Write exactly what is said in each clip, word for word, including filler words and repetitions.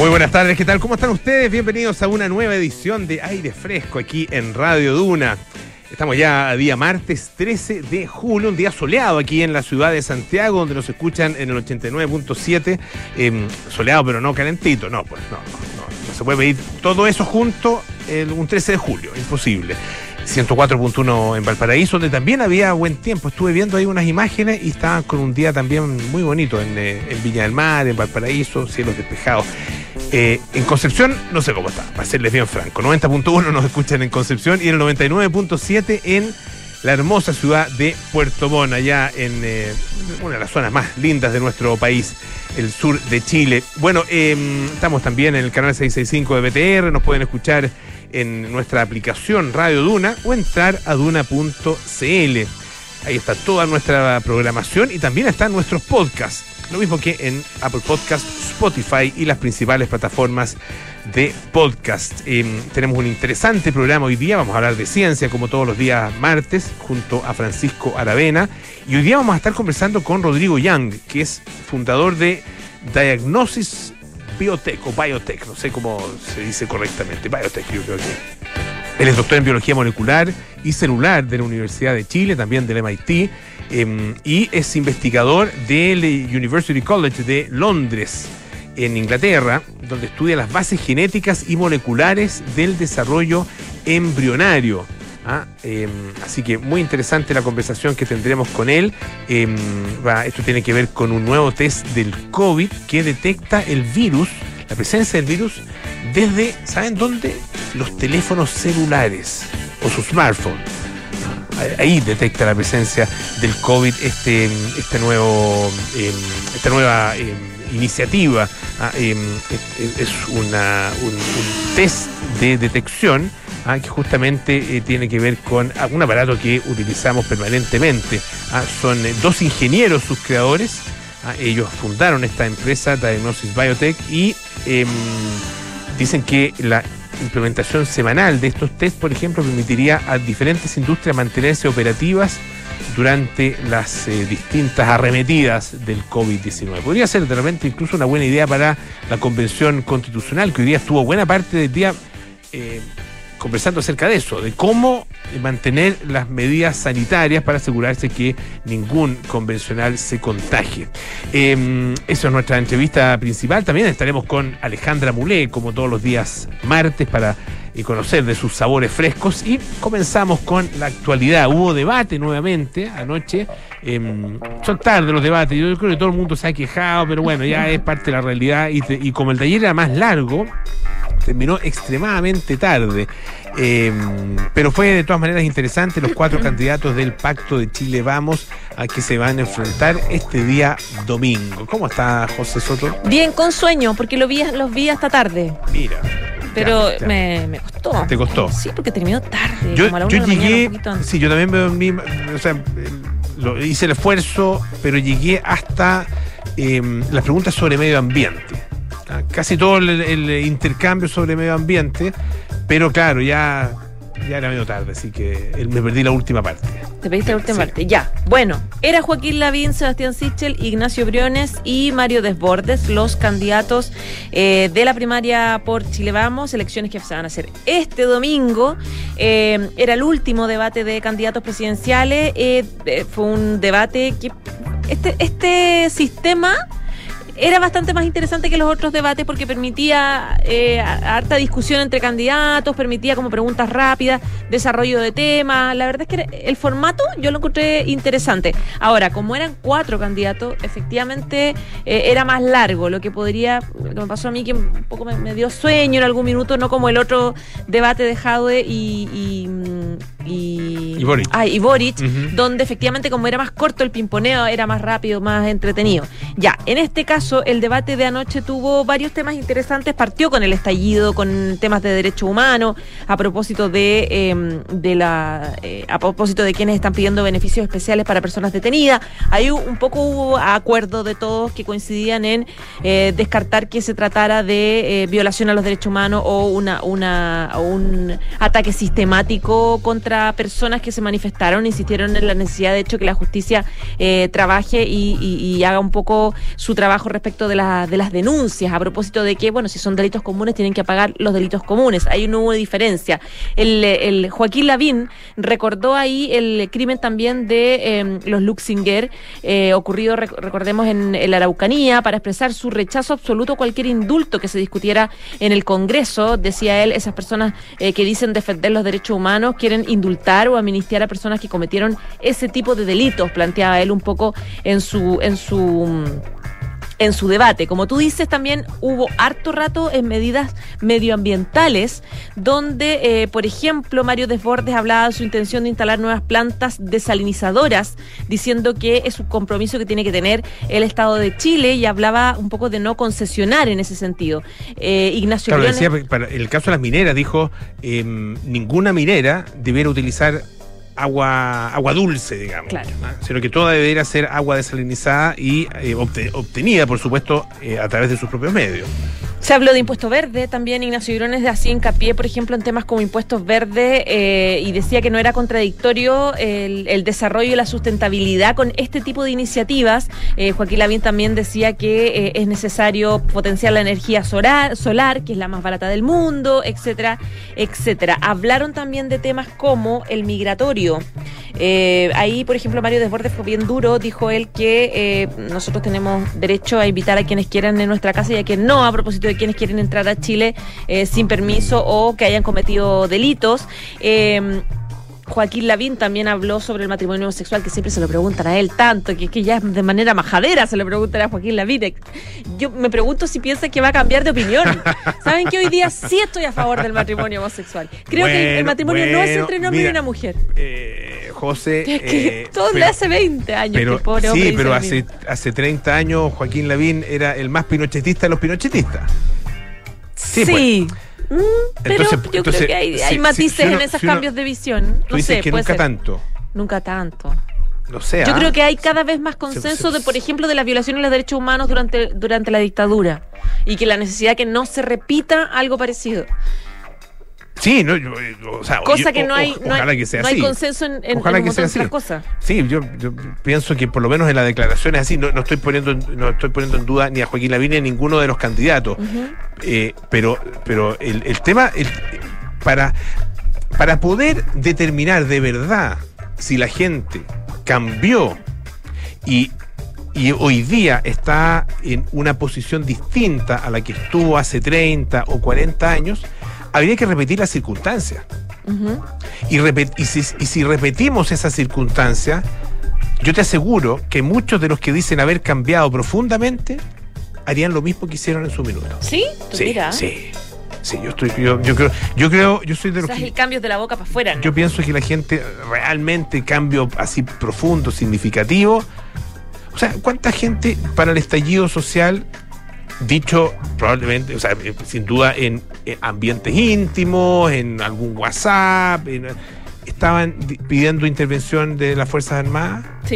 Muy buenas tardes, ¿qué tal? ¿Cómo están ustedes? Bienvenidos a una nueva edición de Aire Fresco aquí en Radio Duna. Estamos ya a día martes trece de julio, un día soleado aquí en la ciudad de Santiago, donde nos escuchan en el ochenta y nueve punto siete. Eh, soleado, pero no calentito. No, pues no, no, no, no se puede pedir todo eso junto el, un trece de julio, imposible. ciento cuatro punto uno en Valparaíso, donde también había buen tiempo. Estuve viendo ahí unas imágenes y estaban con un día también muy bonito en, en Viña del Mar, en Valparaíso, cielos despejados. Eh, en Concepción, no sé cómo está, para serles bien franco. noventa punto uno nos escuchan en Concepción y en el noventa y nueve punto siete en la hermosa ciudad de Puerto Montt, allá en eh, una de las zonas más lindas de nuestro país, el sur de Chile. Bueno, eh, estamos también en el canal seiscientos sesenta y cinco de B T R, nos pueden escuchar en nuestra aplicación Radio Duna o entrar a duna punto c l. Ahí está toda nuestra programación y también están nuestros podcasts, lo mismo que en Apple Podcasts, Spotify y las principales plataformas de podcast. Eh, tenemos un interesante programa hoy día, vamos a hablar de ciencia como todos los días martes junto a Francisco Aravena, y hoy día vamos a estar conversando con Rodrigo Young, que es fundador de Diagnosis Biotech o Biotech, no sé cómo se dice correctamente, Biotech yo creo que. Él es doctor en biología molecular y celular de la Universidad de Chile, también del M I T, eh, y es investigador del University College de Londres, en Inglaterra, donde estudia las bases genéticas y moleculares del desarrollo embrionario. ¿Ah? Eh, así que muy interesante la conversación que tendremos con él. Eh, va, esto tiene que ver con un nuevo test del COVID que detecta el virus, la presencia del virus, desde, ¿saben dónde? Los teléfonos celulares o su smartphone. Ahí detecta la presencia del COVID este, este nuevo, eh, esta nueva eh, iniciativa. Ah, eh, es, es una, un, un test de detección ah, que justamente eh, tiene que ver con ah, un aparato que utilizamos permanentemente. Ah, son eh, dos ingenieros sus creadores. Ah, ellos fundaron esta empresa, Diagnosis Biotech, y eh, dicen que la implementación semanal de estos test, por ejemplo, permitiría a diferentes industrias mantenerse operativas durante las eh, distintas arremetidas del COVID diecinueve. Podría ser de repente incluso una buena idea para la Convención Constitucional, que hoy día estuvo buena parte del día eh, conversando acerca de eso, de cómo mantener las medidas sanitarias para asegurarse que ningún convencional se contagie. Eh, esa es nuestra entrevista principal. También estaremos con Alejandra Mulé, como todos los días martes, para eh, conocer de sus sabores frescos. Y comenzamos con la actualidad. Hubo debate nuevamente anoche. Eh, son tarde los debates. Yo creo que todo el mundo se ha quejado, pero bueno, ya es parte de la realidad. Y, te, y como el taller era más largo, terminó extremadamente tarde, eh, pero fue de todas maneras interesante. Los cuatro candidatos del Pacto de Chile Vamos a que se van a enfrentar este día domingo. ¿Cómo está José Soto? Bien, con sueño, porque lo vi, los vi hasta tarde. Mira. Pero ya, ya. Me, me costó. ¿Te costó? Sí, porque terminó tarde. Yo, como a la una yo de la llegué, mañana, un poquito antes. sí, yo también me dormí, o sea, lo, hice el esfuerzo, pero llegué hasta eh, las preguntas sobre medio ambiente. Casi todo el, el intercambio sobre medio ambiente, pero claro, ya, ya era medio tarde, así que me perdí la última parte. Te perdiste la última sí. parte, ya. Bueno, era Joaquín Lavín, Sebastián Sichel, Ignacio Briones y Mario Desbordes, los candidatos eh, de la primaria por Chile Vamos, elecciones que se van a hacer este domingo. Eh, era el último debate de candidatos presidenciales. Eh, eh, fue un debate que este, este sistema era bastante más interesante que los otros debates porque permitía eh, harta discusión entre candidatos, permitía como preguntas rápidas, desarrollo de temas. La verdad es que el formato yo lo encontré interesante. Ahora, como eran cuatro candidatos, efectivamente eh, era más largo, lo que podría, lo que me pasó a mí que un poco me, me dio sueño en algún minuto, no como el otro debate de Jadwe y... y Y, y Boric, ah, y Boric uh-huh. donde efectivamente como era más corto el pimponeo, era más rápido, más entretenido. Ya, en este caso el debate de anoche tuvo varios temas interesantes, partió con el estallido, con temas de derechos humanos, a propósito de, eh, de la eh, a propósito de quienes están pidiendo beneficios especiales para personas detenidas. Ahí un poco hubo acuerdo de todos que coincidían en eh, descartar que se tratara de eh, violación a los derechos humanos o una, una o un ataque sistemático contra personas que que se manifestaron insistieron en la necesidad, de hecho, que la justicia eh, trabaje y, y, y haga un poco su trabajo respecto de, la, de las denuncias, a propósito de que, bueno, si son delitos comunes, tienen que pagar los delitos comunes. Ahí no hubo diferencia. El, el Joaquín Lavín recordó ahí el crimen también de eh, los Luxinger, eh, ocurrido, rec- recordemos, en, en la Araucanía, para expresar su rechazo absoluto a cualquier indulto que se discutiera en el Congreso. Decía él, esas personas eh, que dicen defender los derechos humanos quieren indultar o amnistiar a personas que cometieron ese tipo de delitos, planteaba él un poco en su en su en su debate. Como tú dices, también hubo harto rato en medidas medioambientales, donde, eh, por ejemplo, Mario Desbordes hablaba de su intención de instalar nuevas plantas desalinizadoras, diciendo que es un compromiso que tiene que tener el Estado de Chile, y hablaba un poco de no concesionar en ese sentido. Eh, Ignacio Claro, Briones, decía, para el caso de las mineras, dijo, eh, ninguna minera debiera utilizar agua agua dulce, digamos, Claro. ¿no? Sino que toda debería ser agua desalinizada y eh, obte- obtenida, por supuesto, eh, a través de sus propios medios. se habló de impuesto verde, también Ignacio Briones hacía hincapié, por ejemplo, en temas como impuestos verdes, eh, y decía que no era contradictorio el, el desarrollo y la sustentabilidad con este tipo de iniciativas. Eh, Joaquín Lavín también decía que eh, es necesario potenciar la energía solar, solar, que es la más barata del mundo, etcétera, etcétera. Hablaron también de temas como el migratorio. Eh, ahí, por ejemplo, Mario Desbordes fue bien duro, dijo él que eh, nosotros tenemos derecho a invitar a quienes quieran en nuestra casa y a quienes no, a propósito de quienes quieren entrar a Chile eh, sin permiso o que hayan cometido delitos. Eh, Joaquín Lavín también habló sobre el matrimonio homosexual, que siempre se lo preguntan a él tanto, que, que ya de manera majadera se lo preguntan a Joaquín Lavín. Yo me pregunto si piensa que va a cambiar de opinión. Saben que hoy día sí estoy a favor del matrimonio homosexual. Creo Bueno, que el matrimonio no es bueno, entre un hombre mira, y una mujer. Eh, José... Es que eh, todo pero- le hace veinte años Pero, que el pobre hombre sí, dice pero lo hace, mismo. hace treinta años Joaquín Lavín era el más pinochetista de los pinochetistas. Sí, Sí, Mm, pero Entonces, yo entonces, creo que hay, si- hay si- matices si uno- en esos si uno- cambios de visión. Tú No dices sé, que puede nunca ser. tanto. Nunca tanto. No sé. Yo ¿ah? creo que hay cada vez más consenso se- de, por ejemplo, de la violación de los derechos humanos durante, durante la dictadura, y que la necesidad que no se repita algo parecido. Sí, no, yo, o sea, Cosa yo- que no o- hay, o- no hay, ojalá que sea no hay así. consenso en, en, Ojalá en un que montón sea de otras así. cosas. Sí, yo, yo pienso que por lo menos en las declaraciones así, no, no estoy poniendo en- no estoy poniendo en duda ni a Joaquín Lavín ni a ninguno de los candidatos. Ujú. Eh, pero pero el, el tema, el- para, para poder determinar de verdad si la gente cambió y, y hoy día está en una posición distinta a la que estuvo hace treinta o cuarenta años, habría que repetir las circunstancias. Ujú. Y, repet- y, si, y si repetimos esa circunstancia, yo te aseguro que muchos de los que dicen haber cambiado profundamente harían lo mismo que hicieron en su minuto. ¿Sí? Tú Sí, mira. sí, sí, yo estoy, yo, yo creo, yo creo, yo soy de O los sea, que el cambio de la boca para afuera, ¿no? yo pienso que la gente realmente cambio así profundo, significativo. O sea, ¿cuánta gente para el estallido social, dicho probablemente, o sea, eh, sin duda en, eh, ambientes íntimos, en algún WhatsApp, en- estaban di- pidiendo intervención de las Fuerzas Armadas? Sí,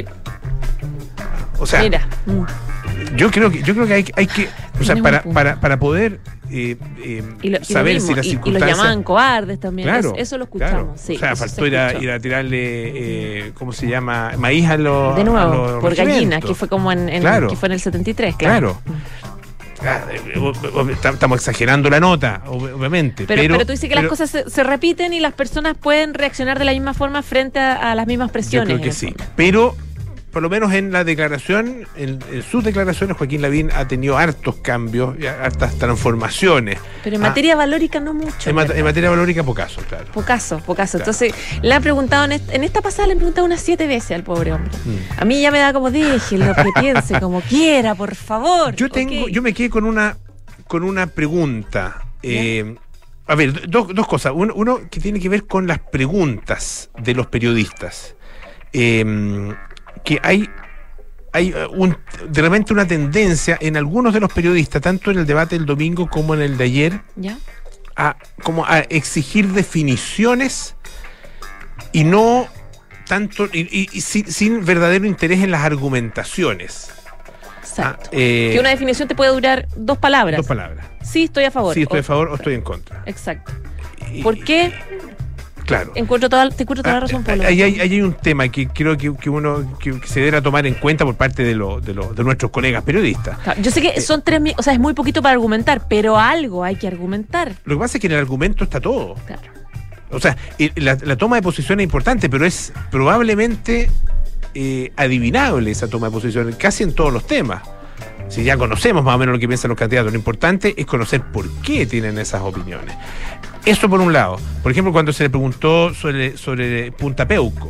O sea, mira. Mm. yo creo que yo creo que hay, hay que, o sea, Tienes un para, punto. para, para poder eh, eh, Y lo, y lo saber mismo, si las y- y, los circunstancias... llamaban cobardes también. Claro, Es- eso lo claro. escuchamos. Sí, o sea, eso faltó se ir a, escuchó. ir a tirarle, eh, ¿cómo se llama? Maíz a los De a nuevo, los por gallina, regimientos. que fue como en, en- Claro. que fue en el setenta y tres, claro. Claro. Ah, eh, o- o- está- Estamos exagerando la nota, ob- obviamente. Pero, Pero, pero tú dices que pero las cosas se, se repiten y las personas pueden reaccionar de la misma forma frente a, a las mismas Yo presiones. creo en que el sí. fondo. Pero, por lo menos en la declaración, en, en sus declaraciones, Joaquín Lavín ha tenido hartos cambios, y hartas transformaciones. Pero en Ah, materia valórica no mucho. en, mat- ¿verdad? en materia valórica, pocaso, claro. Pocaso, pocaso. Claro. Entonces, le han preguntado, en, est- en esta pasada le han preguntado unas siete veces al pobre hombre. Mm. A mí ya me da como, déjelo, que piense como quiera, por favor. Yo tengo, Ok. yo me quedé con una, con una pregunta. Eh, a ver, dos, dos cosas. Uno, uno que tiene que ver con las preguntas de los periodistas. Eh, que hay, hay eh, un, de repente una tendencia en algunos de los periodistas, tanto en el debate del domingo como en el de ayer, ¿Ya? a, como a exigir definiciones y no tanto, y, y- y sin, sin verdadero interés en las argumentaciones. Exacto. Ah, eh, Que una definición te puede durar dos palabras. Dos palabras. Sí, estoy a favor. Sí, estoy O- a favor o estoy en contra. Exacto. Y- ¿Por qué? Claro. Encuentro toda, te encuentro toda la razón, Pablo. Ahí hay, hay un tema que creo que, que uno que, que se debe tomar en cuenta por parte de, lo, de, lo, de nuestros colegas periodistas. Claro, yo sé que son tres mil, o sea, es muy poquito para argumentar, pero algo hay que argumentar. Lo que pasa es que en el argumento está todo. Claro. O sea, la, la toma de posición es importante, pero es probablemente eh, adivinable esa toma de posición casi en todos los temas. Si ya conocemos más o menos lo que piensan los candidatos, lo importante es conocer por qué tienen esas opiniones. Eso por un lado. Por ejemplo, cuando se le preguntó sobre, sobre Punta Peuco,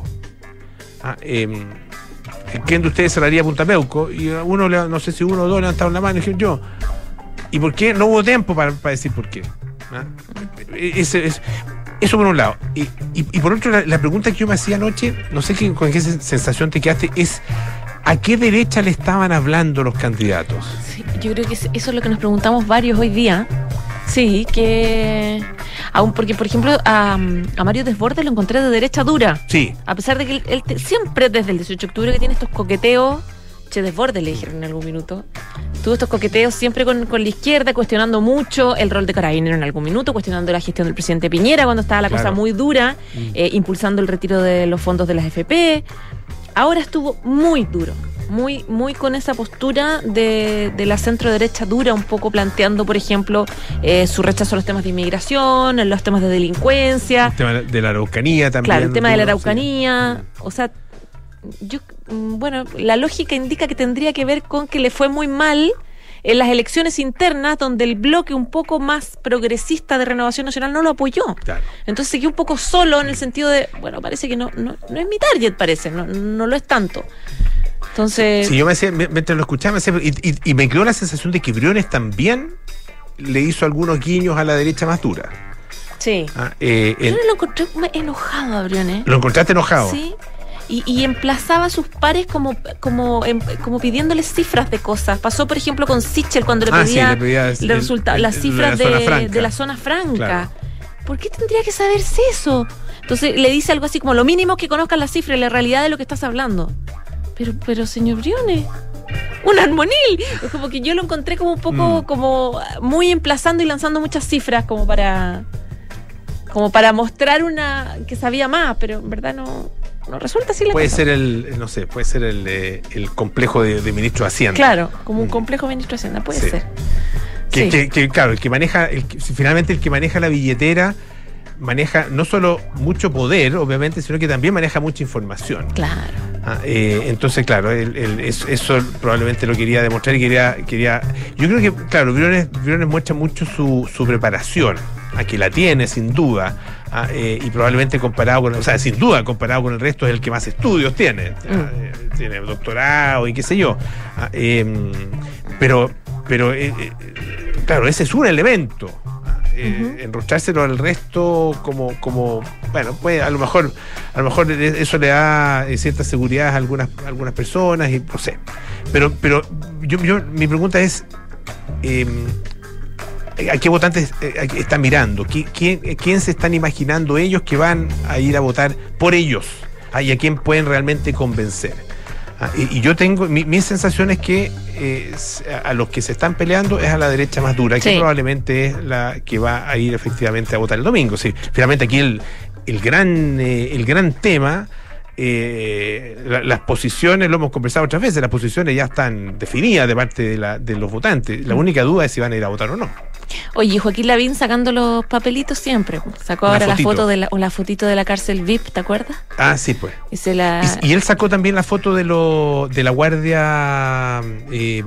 ah, eh, ¿quién de ustedes cerraría Punta Peuco? Y uno, no sé si uno o dos levantaron la mano y dijeron yo. ¿Y por qué? No hubo tiempo para, para decir por qué. ¿Ah? Ese, es, eso por un lado. Y, y, y por otro, la, la pregunta que yo me hacía anoche, no sé qué, con qué sensación te quedaste, es ¿a qué derecha le estaban hablando los candidatos? Sí, yo creo que eso es lo que nos preguntamos varios hoy día. Sí, que aún porque, por ejemplo, a, a Mario Desbordes lo encontré de derecha dura. Sí. A pesar de que él, él te, siempre desde el dieciocho de octubre que tiene estos coqueteos, Che Desbordes le dijeron en algún minuto, tuvo estos coqueteos siempre con, con la izquierda, cuestionando mucho el rol de Carabinero en algún minuto, cuestionando la gestión del presidente Piñera cuando estaba la claro. cosa muy dura, mm. eh, impulsando el retiro de los fondos de las F P. Ahora estuvo muy duro. Muy, muy con esa postura de, de la centro derecha dura, un poco planteando, por ejemplo, eh, su rechazo a los temas de inmigración, los temas de delincuencia. El tema de la Araucanía también. Claro, el tema de la Araucanía. Sí. O sea, yo, bueno, la lógica indica que tendría que ver con que le fue muy mal en las elecciones internas, donde el bloque un poco más progresista de Renovación Nacional no lo apoyó. Claro. Entonces seguí un poco solo en el sentido de, bueno, parece que no, no, no es mi target, parece, no, no lo es tanto. Entonces... Sí, yo me decía, mientras lo escuchaba, me decía, y, y, y me quedó la sensación de que Briones también le hizo algunos guiños a la derecha más dura. Sí. Ah, eh, yo el, lo encontré enojado a Briones. ¿Lo encontraste enojado? Sí. Y, y emplazaba a sus pares como, como, em, como pidiéndoles cifras de cosas. Pasó, por ejemplo, con Sichel cuando le ah, pedía, sí, le pedía el, el, resulta, el, las cifras de, de, de la zona franca. Claro. ¿Por qué tendría que saberse eso? Entonces le dice algo así como lo mínimo que conozcan las cifras y la realidad de lo que estás hablando. Pero, pero señor Briones, un armonil. Es como que yo lo encontré como un poco, mm. como muy emplazando y lanzando muchas cifras como para, como para mostrar una que sabía más, pero en verdad no, no resulta así la puede cosa. Ser el, no sé, puede ser el, eh, el complejo de, de ministro de Hacienda. Claro, como un complejo de ministro de Hacienda, puede sí. ser. Que, sí. que, que, claro, el que maneja, el que, finalmente el que maneja la billetera maneja no solo mucho poder, obviamente, sino que también maneja mucha información. Claro. Ah, eh, entonces, claro, el, el, eso, eso probablemente lo quería demostrar y quería, quería. Yo creo que, claro, Briones, Briones muestra mucho su, su preparación, a que la tiene, sin duda, ah, eh, y probablemente comparado con, o sea, sin duda, comparado con el resto, es el que más estudios tiene. Mm. Ah, eh, tiene doctorado y qué sé yo. Ah, eh, pero, pero eh, eh, claro, ese es un elemento. Eh, uh-huh. Enrostrárselo al resto como, como bueno, pues a lo mejor a lo mejor eso le da cierta seguridad a algunas, a algunas personas y no sé, pero pero yo, yo mi pregunta es eh, ¿a qué votantes eh, están mirando? ¿Quién, quién, ¿Quién se están imaginando ellos que van a ir a votar por ellos? ¿Ah? ¿Y a quién pueden realmente convencer? Ah, y, y yo tengo, mi, mi sensación es que eh, a los que se están peleando es a la derecha más dura, que sí. probablemente es la que va a ir efectivamente a votar el domingo. Sí, finalmente aquí el, el gran eh, el gran tema, eh, la, las posiciones, lo hemos conversado otras veces, las posiciones ya están definidas de parte de, la, de los votantes. La única duda es si van a ir a votar o no. Oye, Joaquín Lavín sacando los papelitos siempre. Sacó ahora la foto de la, o la fotito de la cárcel V I P, ¿te acuerdas? Ah, sí, pues. Y, se la... y, y él sacó también la foto de lo de la guardia eh,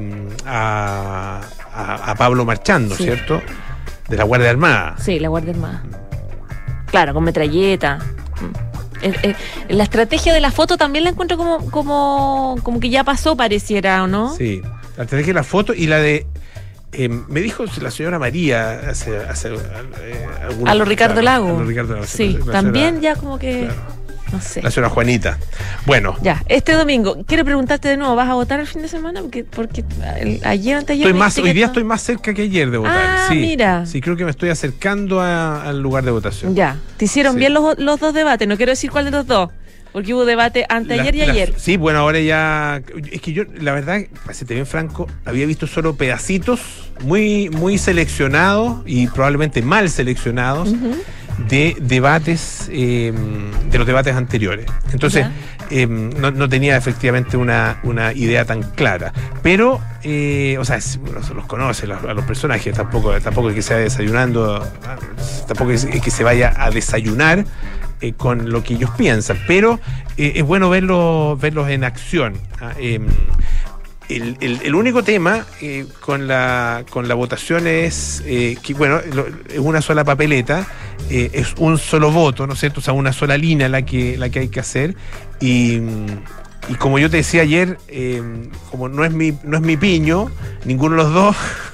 a, a, a Pablo marchando, sí. ¿cierto? De la Guardia Armada. Sí, la Guardia Armada. Claro, con metralleta. Eh, eh, la estrategia de la foto también la encuentro como, como, como que ya pasó, pareciera, ¿o no? Sí, la estrategia de la foto y la de... Eh, me dijo la señora María hace, hace eh, algunos, a lo Ricardo claro, Lago. A lo Ricardo Lago. Sí, la también señora, ya como que... Claro. No sé. La señora Juanita. Bueno. Ya, este domingo, quiero preguntarte de nuevo, ¿vas a votar el fin de semana? Porque, porque el, ayer, antes de ayer... Estoy más, hoy día estoy más cerca que ayer de votar. Ah, sí, mira. Sí, creo que me estoy acercando a, al lugar de votación. Ya, te hicieron sí. bien los, los dos debates, no quiero decir cuál de los dos. Porque hubo debate anteayer la, y ayer. La, sí, bueno, ahora ya... Es que yo, la verdad, para serte bien franco, había visto solo pedacitos muy, muy seleccionados y probablemente mal seleccionados. Uh-huh. de debates, eh, de los debates anteriores. Entonces, eh, no, no tenía efectivamente una, una idea tan clara. Pero, eh, o sea, uno los conoce los, a los personajes, tampoco, tampoco es que se vaya desayunando, tampoco es que se vaya a desayunar eh, con lo que ellos piensan, pero eh, es bueno verlos verlos en acción. Eh, El, el, el único tema eh, con la con la votación es eh, que, bueno, lo, es una sola papeleta, eh, es un solo voto, ¿no es cierto? O sea, una sola línea la que, la que hay que hacer. Y, y como yo te decía ayer, eh, como no es mi no es mi piño, ninguno de los dos,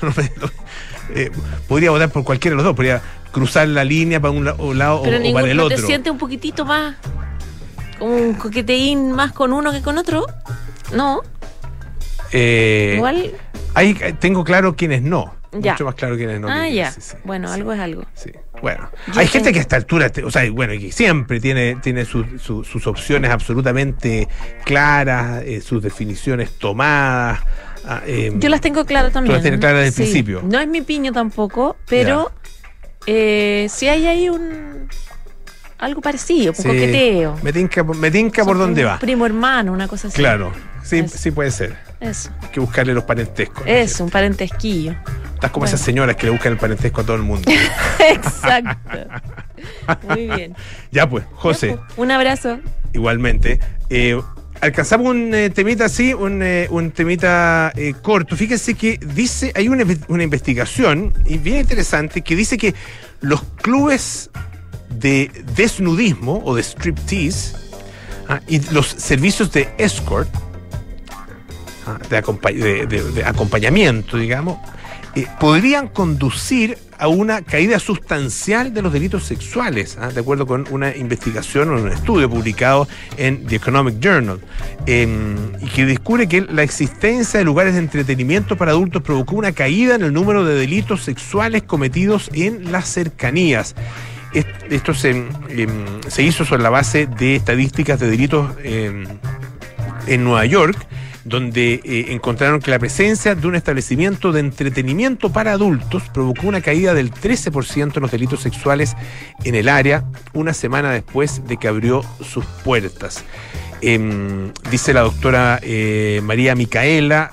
eh, podría votar por cualquiera de los dos, podría cruzar la línea para un, la, un lado Pero o, ningún, o para el ¿no otro. te sientes un poquitito más, como un coqueteín más con uno que con otro? No. Eh, Igual. Hay, tengo claro quiénes no. Ya. Mucho más claro quiénes no. Ah, que, ya. Sí, sí, bueno, sí, algo es algo. Sí. Bueno, Yo hay tengo... gente que a esta altura, o sea, bueno, que siempre tiene, tiene su, su, sus opciones absolutamente claras, eh, sus definiciones tomadas. Eh, Yo las tengo claras también. Tú las tienes claras desde el sí. principio. No es mi piño tampoco, pero eh, sí hay ahí un... algo parecido, un sí. coqueteo. Me tinca, me tinca por dónde va. Primo hermano, una cosa así. Claro, sí, Eso. sí puede ser. Eso. Hay que buscarle los parentescos. ¿no? Eso, un parentesquillo. Estás como Bueno. esas señoras que le buscan el parentesco a todo el mundo. Exacto. Muy bien. Ya pues, José. Ya, pues, un abrazo. Igualmente. Eh, alcanzamos un eh, temita así, un, eh, un temita eh, corto. Fíjense que dice, hay una, una investigación y bien interesante que dice que los clubes de desnudismo o de striptease ah, y los servicios de escort, ah, de, acompa de, de, de acompañamiento, digamos, eh, podrían conducir a una caída sustancial de los delitos sexuales, ¿ah? de acuerdo con una investigación o un estudio publicado en The Economic Journal, eh, y que descubre que la existencia de lugares de entretenimiento para adultos provocó una caída en el número de delitos sexuales cometidos en las cercanías. Esto se, eh, se hizo sobre la base de estadísticas de delitos eh, en Nueva York, donde eh, encontraron que la presencia de un establecimiento de entretenimiento para adultos provocó una caída del trece por ciento en los delitos sexuales en el área una semana después de que abrió sus puertas. Eh, dice la doctora eh, María Micaela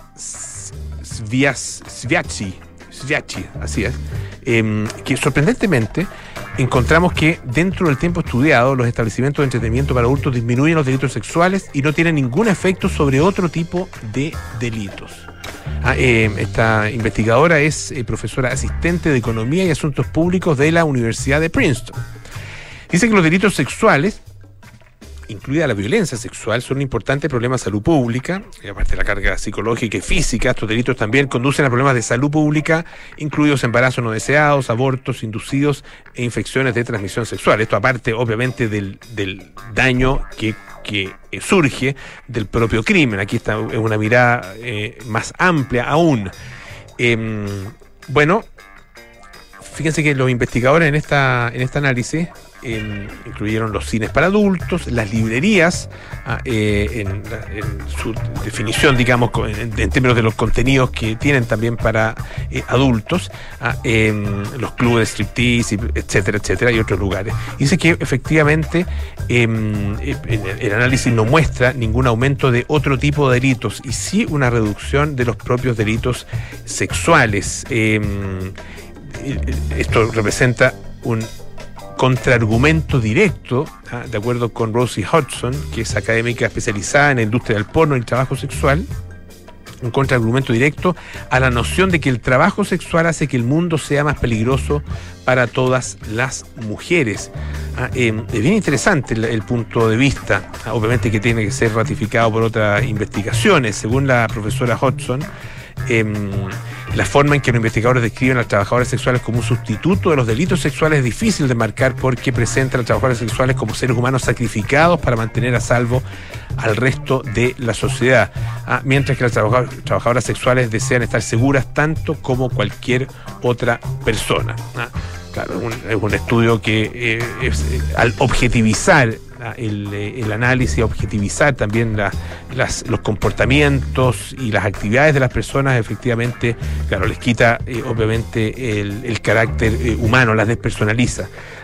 Sviacci, Sviacci, así es, eh, que sorprendentemente encontramos que dentro del tiempo estudiado los establecimientos de entretenimiento para adultos disminuyen los delitos sexuales y no tienen ningún efecto sobre otro tipo de delitos. Ah, eh, esta investigadora es eh, profesora asistente de Economía y Asuntos Públicos de la Universidad de Princeton. Dice que los delitos sexuales, incluida la violencia sexual, son un importante problema de salud pública, y aparte de la carga psicológica y física, estos delitos también conducen a problemas de salud pública, incluidos embarazos no deseados, abortos inducidos e infecciones de transmisión sexual. Esto aparte, obviamente, del, del daño que, que surge del propio crimen. Aquí está en una mirada eh, más amplia aún. Eh, bueno, fíjense que los investigadores en esta en este análisis Eh, incluyeron los cines para adultos, las librerías, ah, eh, en, en su definición, digamos, en, en términos de los contenidos que tienen también para eh, adultos, ah, eh, los clubes de striptease, etcétera, etcétera, y otros lugares. Dice que efectivamente eh, el análisis no muestra ningún aumento de otro tipo de delitos y sí una reducción de los propios delitos sexuales. Eh, esto representa un contraargumento directo, ¿ah? de acuerdo con Rosie Hodgson, que es académica especializada en la industria del porno y el trabajo sexual, un contraargumento directo a la noción de que el trabajo sexual hace que el mundo sea más peligroso para todas las mujeres. Ah, eh, es bien interesante el, el punto de vista, ah, obviamente que tiene que ser ratificado por otras investigaciones. Según la profesora Hodgson, Eh, la forma en que los investigadores describen a las trabajadoras sexuales como un sustituto de los delitos sexuales es difícil de marcar porque presentan a las trabajadoras sexuales como seres humanos sacrificados para mantener a salvo al resto de la sociedad, ah, mientras que las trabajadoras, trabajadoras sexuales desean estar seguras tanto como cualquier otra persona. Ah, claro, un, es un estudio que eh, es, eh, al objetivizar El, el análisis, objetivizar también la, las, los comportamientos y las actividades de las personas, efectivamente, claro, les quita eh, obviamente el, el carácter eh, humano, las despersonaliza.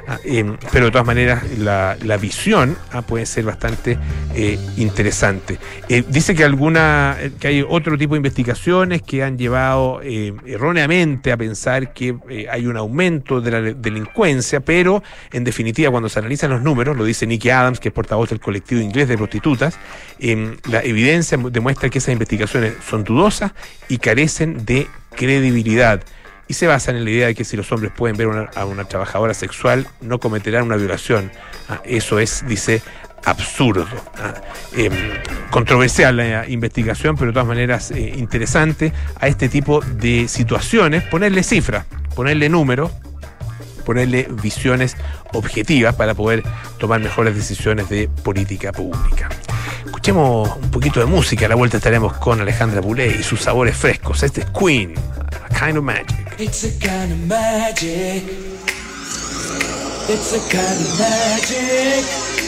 Ah, eh, pero de todas maneras la, la visión ah, puede ser bastante eh, interesante. Eh, dice que alguna que hay otro tipo de investigaciones que han llevado eh, erróneamente a pensar que eh, hay un aumento de la delincuencia, pero en definitiva cuando se analizan los números, lo dice Nikki Adams, que es portavoz del colectivo inglés de prostitutas, eh, la evidencia demuestra que esas investigaciones son dudosas y carecen de credibilidad. Y se basan en la idea de que si los hombres pueden ver una, a una trabajadora sexual, no cometerán una violación. Ah, eso es, dice, absurdo. Ah, eh, controversial la investigación, pero de todas maneras eh, interesante a este tipo de situaciones. Ponerle cifras, ponerle números, ponerle visiones objetivas para poder tomar mejores decisiones de política pública. Escuchemos un poquito de música. A la vuelta estaremos con Alejandra Bouley y sus sabores frescos. Este es Queen, A Kind of Magic. It's a kind of magic. It's a kind of magic.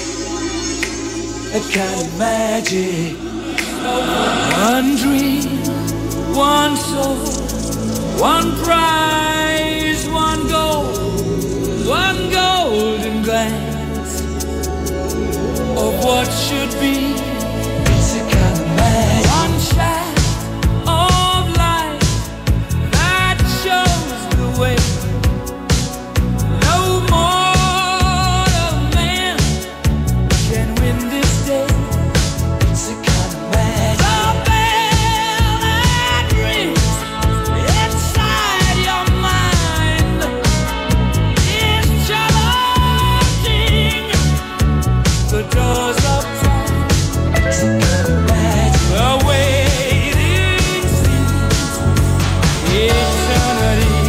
A kind of magic. One dream, one soul, one prize, one goal, one golden glance of what should be. It's a kind of magic. One shaft of light that shows the way. No mortal man can win this day. It's a kind of magic. The bell that rings inside your mind is challenging the doors of time. It's a kind of magic. The waiting seems eternity.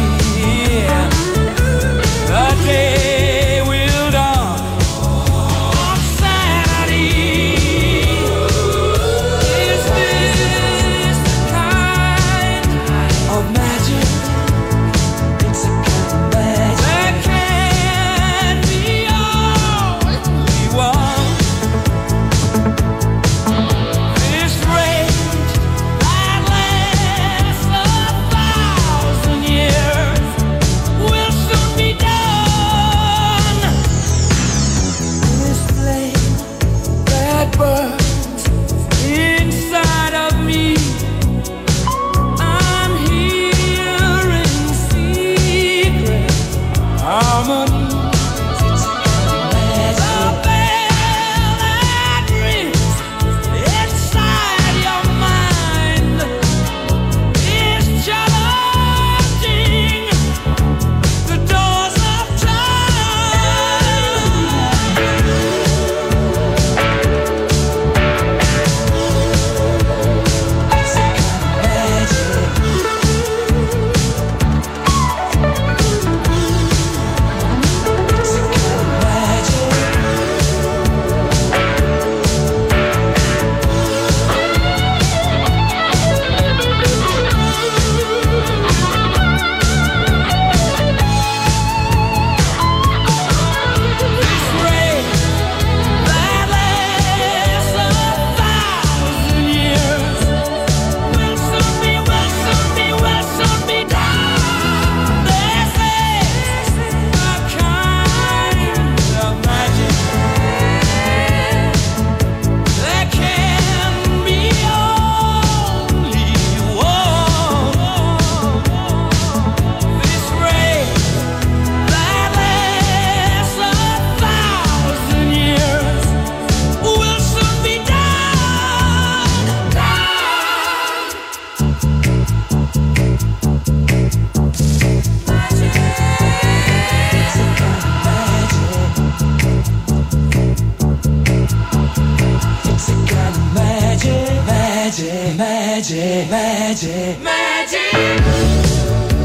The day will dawn on Saturday. Is this the kind of magic? It's a kind of magic. There can be only one. This rage that lasts a thousand years will soon be done. This flame that burns inside of me, I'm hearing secret harmonies. It's a kind of magic. The bell that rings inside your mind is challenging the doors of time. It's a kind of magic. It's a kind of magic. This rain that lasts a thousand years will soon be, will soon be, will soon be done. This is a kind of magic. There can be only one. This rain that lasts a thousand years will soon be done. Done. Magic. It's a kind of magic. It's a kind of magic, magic, magic, magic, magic.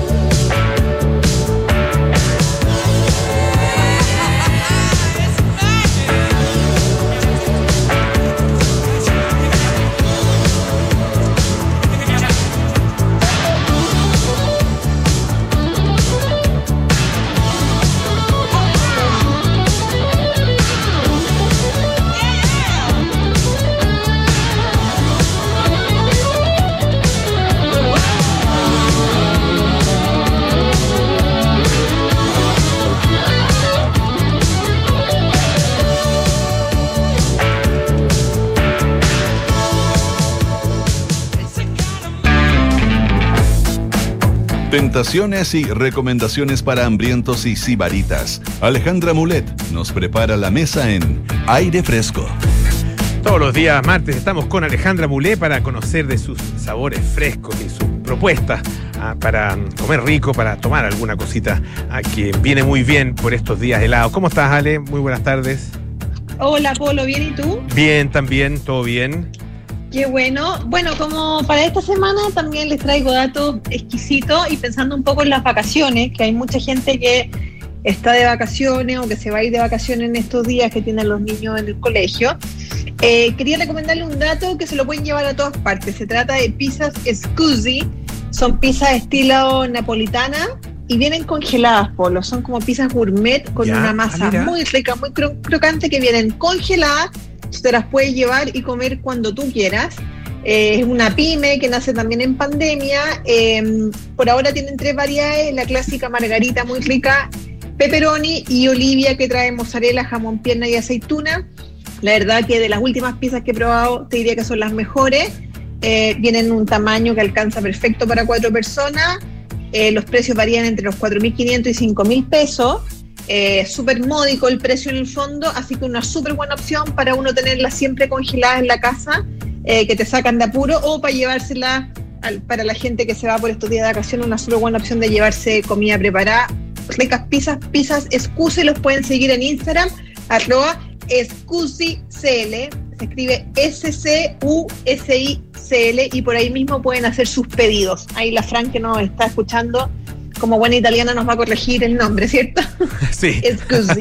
Tentaciones y recomendaciones para hambrientos y sibaritas. Alejandra Mulet nos prepara la mesa en Aire Fresco. Todos los días martes estamos con Alejandra Mulet para conocer de sus sabores frescos y sus propuestas ah, para comer rico, para tomar alguna cosita ah, que viene muy bien por estos días helados. ¿Cómo estás, Ale? Muy buenas tardes. Hola, Polo, ¿bien y tú? Bien, también, todo bien. Qué bueno. Bueno, como para esta semana también les traigo datos exquisitos y pensando un poco en las vacaciones, que hay mucha gente que está de vacaciones o que se va a ir de vacaciones en estos días que tienen los niños en el colegio. Eh, quería recomendarle un dato que se lo pueden llevar a todas partes. Se trata de pizzas Scusi. Son pizzas estilo napolitana y vienen congeladas, Polo. Son como pizzas gourmet con Ya, una ah, masa mira. muy rica, muy cro- crocante, que vienen congeladas. Tú te las puedes llevar y comer cuando tú quieras. Eh, es una pyme que nace también en pandemia. Eh, por ahora tienen tres variedades: la clásica margarita muy rica, pepperoni, y Olivia, que trae mozzarella, jamón, pierna y aceituna. La verdad que de las últimas pizzas que he probado te diría que son las mejores. Eh, vienen en un tamaño que alcanza perfecto para cuatro personas. Eh, los precios varían entre los cuatro mil quinientos y cinco mil pesos. Eh, súper módico el precio en el fondo, así que una súper buena opción para uno tenerla siempre congelada en la casa, eh, que te sacan de apuro, o para llevársela al, para la gente que se va por estos días de vacaciones, una súper buena opción de llevarse comida preparada. Ricas pizzas, pizzas Scusi, los pueden seguir en Instagram, arroba ScusiCL, se escribe S C U S I C L, y por ahí mismo pueden hacer sus pedidos. Ahí la Fran, que nos está escuchando, como buena italiana, nos va a corregir el nombre, ¿cierto? Sí. Scusi.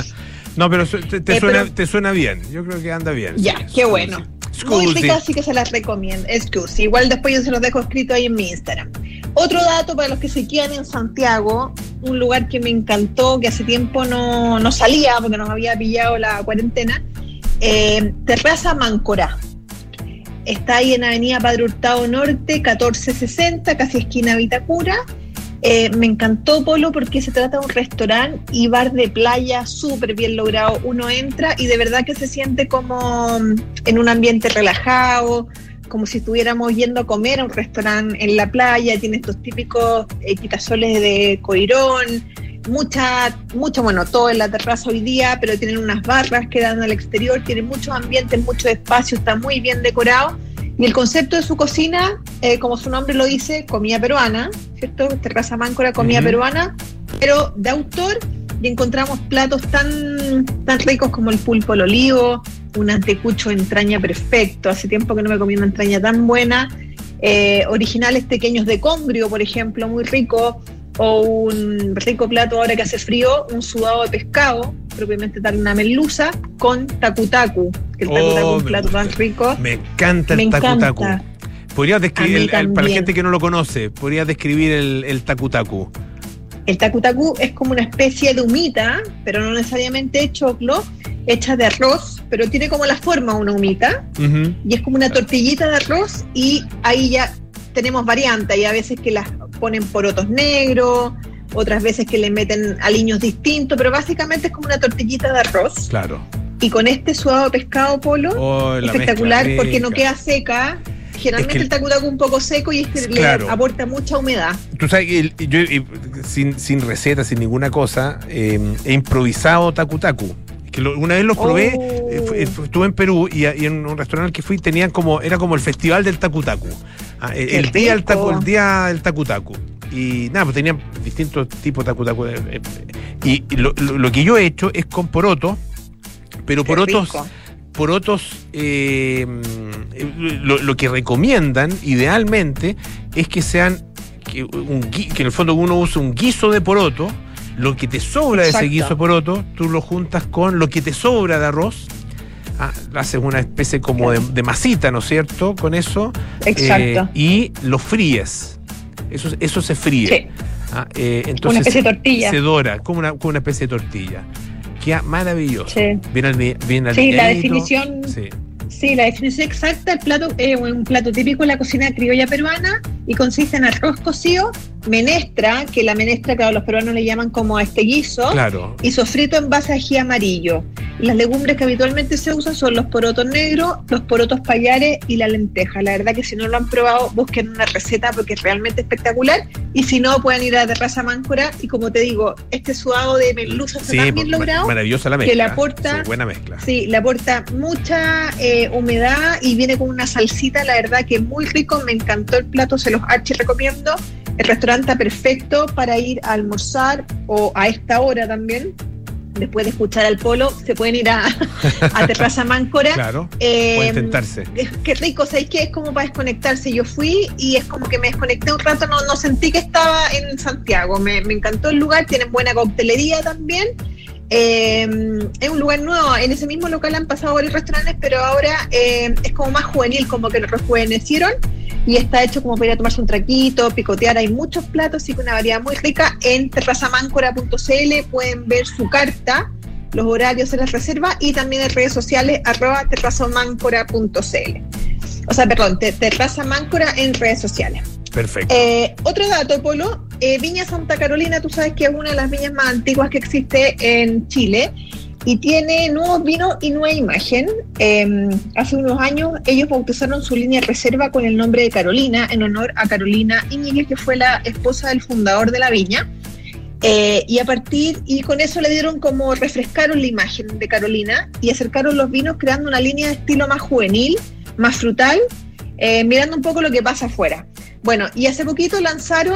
No, pero su- te, te Eh, suena, pero- te suena bien. Yo creo que anda bien. Ya, sí. qué bueno. Muy Scusi. rica, así que se las recomiendo. Scusi. Igual después yo se los dejo escrito ahí en mi Instagram. Otro dato para los que se quedan en Santiago, un lugar que me encantó, que hace tiempo no, no salía porque nos había pillado la cuarentena, eh, Terraza Mancorá. Está ahí en Avenida Padre Hurtado Norte, catorce sesenta, casi esquina Vitacura. Eh, me encantó, Polo, porque se trata de un restaurante y bar de playa súper bien logrado. Uno entra y de verdad que se siente como en un ambiente relajado, como si estuviéramos yendo a comer a un restaurante en la playa. Tiene estos típicos eh, quitasoles de coirón, mucha, mucho, bueno, todo en la terraza hoy día, pero tienen unas barras que dan al exterior, tienen muchos ambientes, mucho espacio, está muy bien decorado. Y el concepto de su cocina, eh, como su nombre lo dice, comida peruana, ¿cierto? Terraza Máncora, comida Ujú. peruana, pero de autor, y encontramos platos tan, tan ricos como el pulpo al olivo, un antecucho de entraña perfecto. Hace tiempo que no me comí una entraña tan buena. Eh, originales pequeños de congrio, por ejemplo, muy rico. O un rico plato ahora que hace frío, un sudado de pescado, propiamente tal, una merluza, con tacu-tacu. Que el Oh, tacu-tacu es un me plato gusta. tan rico. Me encanta Me el tacu-tacu. encanta. Podrías A describir, mí el- el- para la también. gente que no lo conoce, podrías describir el, el tacu-tacu. El tacu-tacu es como una especie de humita, pero no necesariamente choclo, hecha de arroz, pero tiene como la forma de una humita, Ujú. y es como una tortillita de arroz, y ahí ya tenemos variantes. Hay a veces que las ponen porotos negros, otras veces que le meten aliños distintos, pero básicamente es como una tortillita de arroz. Claro. Y con este sudado de pescado, Polo, Oh, la espectacular, mezcla porque no rica. queda seca. Generalmente Es que- el tacu-tacu un poco seco, y este Claro. le aporta mucha humedad. Tú sabes que el- yo, eh, sin, sin receta, sin ninguna cosa, eh, he improvisado tacu-tacu. Que lo- una vez los probé, Oh. eh, fu- eh, fu- estuve en Perú y, a- y en un restaurante al que fui tenían como, era como el festival del tacu-tacu. Ah, eh, Qué el día del rico. tacu, el día del tacu-tacu. Y nada, pues tenían distintos tipos de tacu-tacu. eh, eh, Y, y lo, lo- lo que yo he hecho es con porotos, pero Qué porotos, rico. porotos, eh, lo, lo que recomiendan idealmente es que sean, que, un, gui- que en el fondo uno usa un guiso de poroto, lo que te sobra de ese Exacto. guiso de poroto, tú lo juntas con lo que te sobra de arroz. Ah, haces una especie como de, de masita, ¿no es cierto? Con eso. Exacto. eh, y lo fríes. Eso, eso se fríe. Sí. Ah, eh, entonces Una especie de tortilla. Se dora, como una, como una especie de tortilla. Queda maravilloso. Sí. Bien, almi- bien Sí, la alineadito. definición, Sí. sí, la definición exacta, el plato es un plato típico de la cocina criolla peruana y consiste en arroz cocido, menestra, que la menestra, claro, los peruanos le llaman como a este guiso, Claro. y sofrito en base a ají amarillo. las legumbres que habitualmente se usan son los porotos negros, los porotos payares y la lenteja. La verdad que si no lo han probado, busquen una receta porque es realmente espectacular. Y si no, pueden ir a Terraza Máncora. Y como te digo, este sudado de merluza está Sí, tan bien ma- logrado maravillosa la mezcla. que le aporta, Sí, buena mezcla. sí, le aporta mucha eh, humedad y viene con una salsita, la verdad que muy rico. Me encantó el plato, se los archi recomiendo. El restaurante está perfecto para ir a almorzar o a esta hora también. Después de escuchar al Polo, se pueden ir a, a Terraza Máncora. Claro, Eh, pueden tentarse. es- Qué rico, ¿sabéis qué? Es como para desconectarse. Yo fui y es como que me desconecté un rato, no, no sentí que estaba en Santiago. Me, me encantó el lugar, tienen buena coctelería también. Eh, es un lugar nuevo, en ese mismo local han pasado varios restaurantes, pero ahora eh, es como más juvenil, como que lo rejuvenecieron y está hecho como para ir a tomarse un traquito, picotear. Hay muchos platos, así que una variedad muy rica. En terrazamáncora punto c l pueden ver su carta, los horarios de las reservas y también en redes sociales arroba terrazamáncora punto c l. O sea, perdón, te- Terraza Máncora en redes sociales. Perfecto. Eh, otro dato, Polo, eh, Viña Santa Carolina, tú sabes que es una de las viñas más antiguas que existe en Chile y tiene nuevos vinos y nueva imagen. Eh, hace unos años ellos bautizaron su línea de reserva con el nombre de Carolina, en honor a Carolina Íñiguez, que fue la esposa del fundador de la viña. Eh, y a partir, y con eso le dieron como, refrescaron la imagen de Carolina y acercaron los vinos creando una línea de estilo más juvenil, más frutal, eh, mirando un poco lo que pasa afuera. Bueno, y hace poquito lanzaron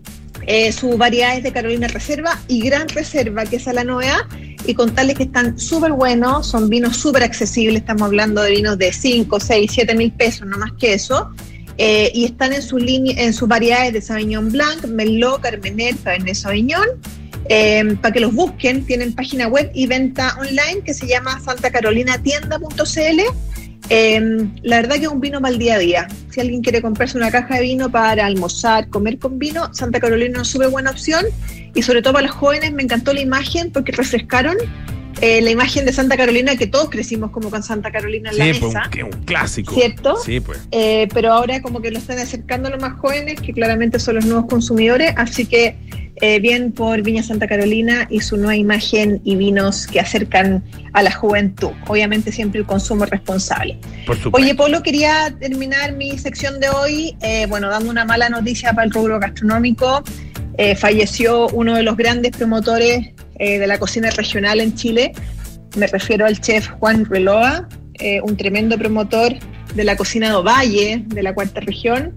eh, sus variedades de Carolina Reserva y Gran Reserva, que esa es la novedad, y contarles que están súper buenos, son vinos súper accesibles, estamos hablando de vinos de cinco, seis, siete mil pesos, no más que eso, eh, y están en, su línea, en sus variedades de Sauvignon Blanc, Merlot, Carmener, Cabernet Sauvignon. Eh, para que los busquen, tienen página web y venta online que se llama santa carolina tienda punto c l. Eh, la verdad que es un vino para el día a día. Si alguien quiere comprarse una caja de vino para almorzar, comer con vino, Santa Carolina es una súper buena opción. Y sobre todo para los jóvenes me encantó la imagen porque refrescaron eh, la imagen de Santa Carolina, que todos crecimos como con Santa Carolina en Sí, la pues mesa. un, que un clásico. ¿Cierto? Sí, pues. Eh, pero ahora como que lo están acercando a los más jóvenes, que claramente son los nuevos consumidores, así que eh, bien por Viña Santa Carolina y su nueva imagen y vinos que acercan a la juventud. Obviamente siempre el consumo responsable. Por supuesto. Oye, Polo, quería terminar mi sección de hoy, eh, bueno, dando una mala noticia para el rubro gastronómico. Eh, falleció uno de los grandes promotores eh, de la cocina regional en Chile. Me refiero al chef Juan Rueloa, eh, un tremendo promotor de la cocina de Ovalle, de la cuarta región.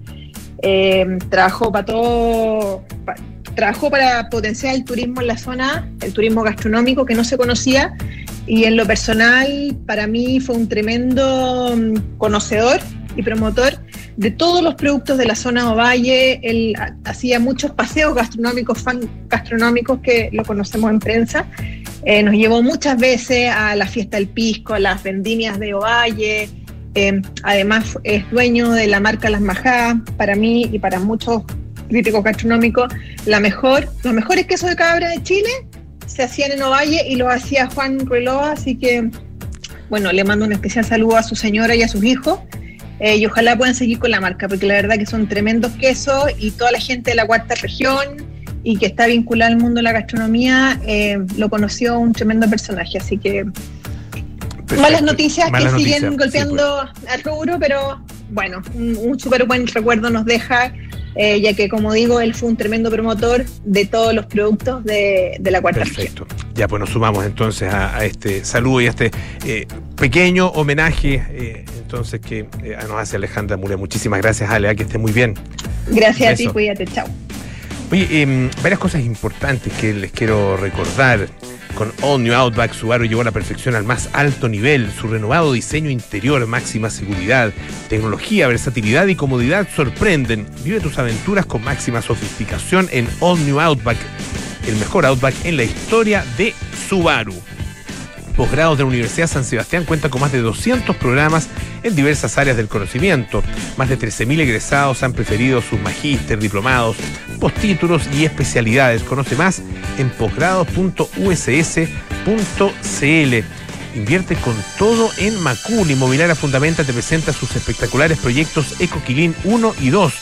Eh, trabajó para todo, pa- trabajó para potenciar el turismo en la zona, el turismo gastronómico que no se conocía, y en lo personal para mí fue un tremendo mm, conocedor y promotor de todos los productos de la zona de Ovalle. Él ha- hacía muchos paseos gastronómicos, fan gastronómicos que lo conocemos en prensa. Eh, nos llevó muchas veces a la fiesta del pisco, a las vendimias de Ovalle. Eh, además es dueño de la marca Las Majadas. Para mí y para muchos críticos gastronómicos, la mejor, los mejores quesos de cabra de Chile se hacían en Ovalle y los hacía Juan Rueloa, así que bueno, le mando un especial saludo a su señora y a sus hijos. Eh, y ojalá puedan seguir con la marca, porque la verdad que son tremendos quesos y toda la gente de la cuarta región y que está vinculada al mundo de la gastronomía eh, lo conoció un tremendo personaje, así que Perfecto. malas noticias Malas que noticias, siguen sí, golpeando al rubro, pero bueno, un, un súper buen recuerdo nos deja, eh, ya que como digo, él fue un tremendo promotor de todos los productos de, de la cuarta región. Perfecto. Ya, pues nos sumamos entonces a, a este saludo y a este eh, pequeño homenaje eh, entonces que eh, nos hace Alejandra Mulet. Muchísimas gracias, Ale, que esté muy bien. Gracias a ti, Beso. cuídate, chao. Oye, eh, varias cosas importantes que les quiero recordar. Con All New Outback, Subaru llegó a la perfección al más alto nivel. Su renovado diseño interior, máxima seguridad, tecnología, versatilidad y comodidad sorprenden. Vive tus aventuras con máxima sofisticación en All New Outback, el mejor Outback en la historia de Subaru. Posgrados de la Universidad San Sebastián cuenta con más de doscientos programas en diversas áreas del conocimiento. Más de trece mil egresados han preferido sus magíster, diplomados, postítulos y especialidades. Conoce más en posgrados punto u s s punto c l. Invierte con todo en Macul. Inmobiliaria Fundamenta te presenta sus espectaculares proyectos Ecoquilín uno y dos,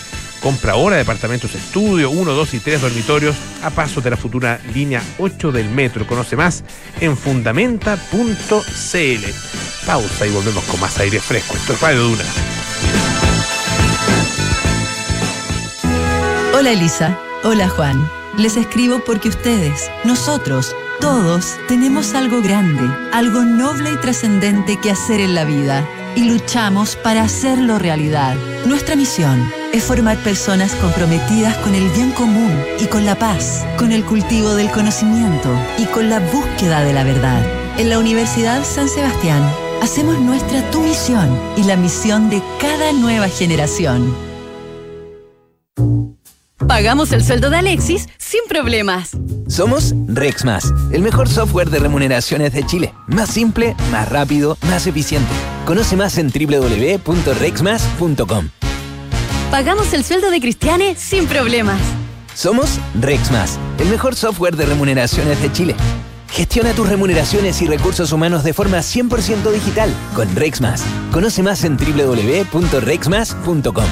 Compra ahora departamentos estudio, uno, dos y tres dormitorios a pasos de la futura línea ocho del metro. Conoce más en fundamenta punto c l. Pausa y volvemos con más aire fresco. Esto es Radio Duna. Hola Elisa, hola Juan. Les escribo porque ustedes, nosotros, todos tenemos algo grande, algo noble y trascendente que hacer en la vida. Y luchamos para hacerlo realidad. Nuestra misión es formar personas comprometidas con el bien común y con la paz, con el cultivo del conocimiento y con la búsqueda de la verdad. En la Universidad San Sebastián hacemos nuestra tu misión y la misión de cada nueva generación. Pagamos el sueldo de Alexis sin problemas. Somos Rexmas, el mejor software de remuneraciones de Chile. Más simple, más rápido, más eficiente. Conoce más en doble u doble u doble u punto rexmas punto com. Pagamos el sueldo de Cristiane sin problemas. Somos Rexmas, el mejor software de remuneraciones de Chile. Gestiona tus remuneraciones y recursos humanos de forma cien por ciento digital con Rexmas. Conoce más en doble u doble u doble u punto rexmas punto com.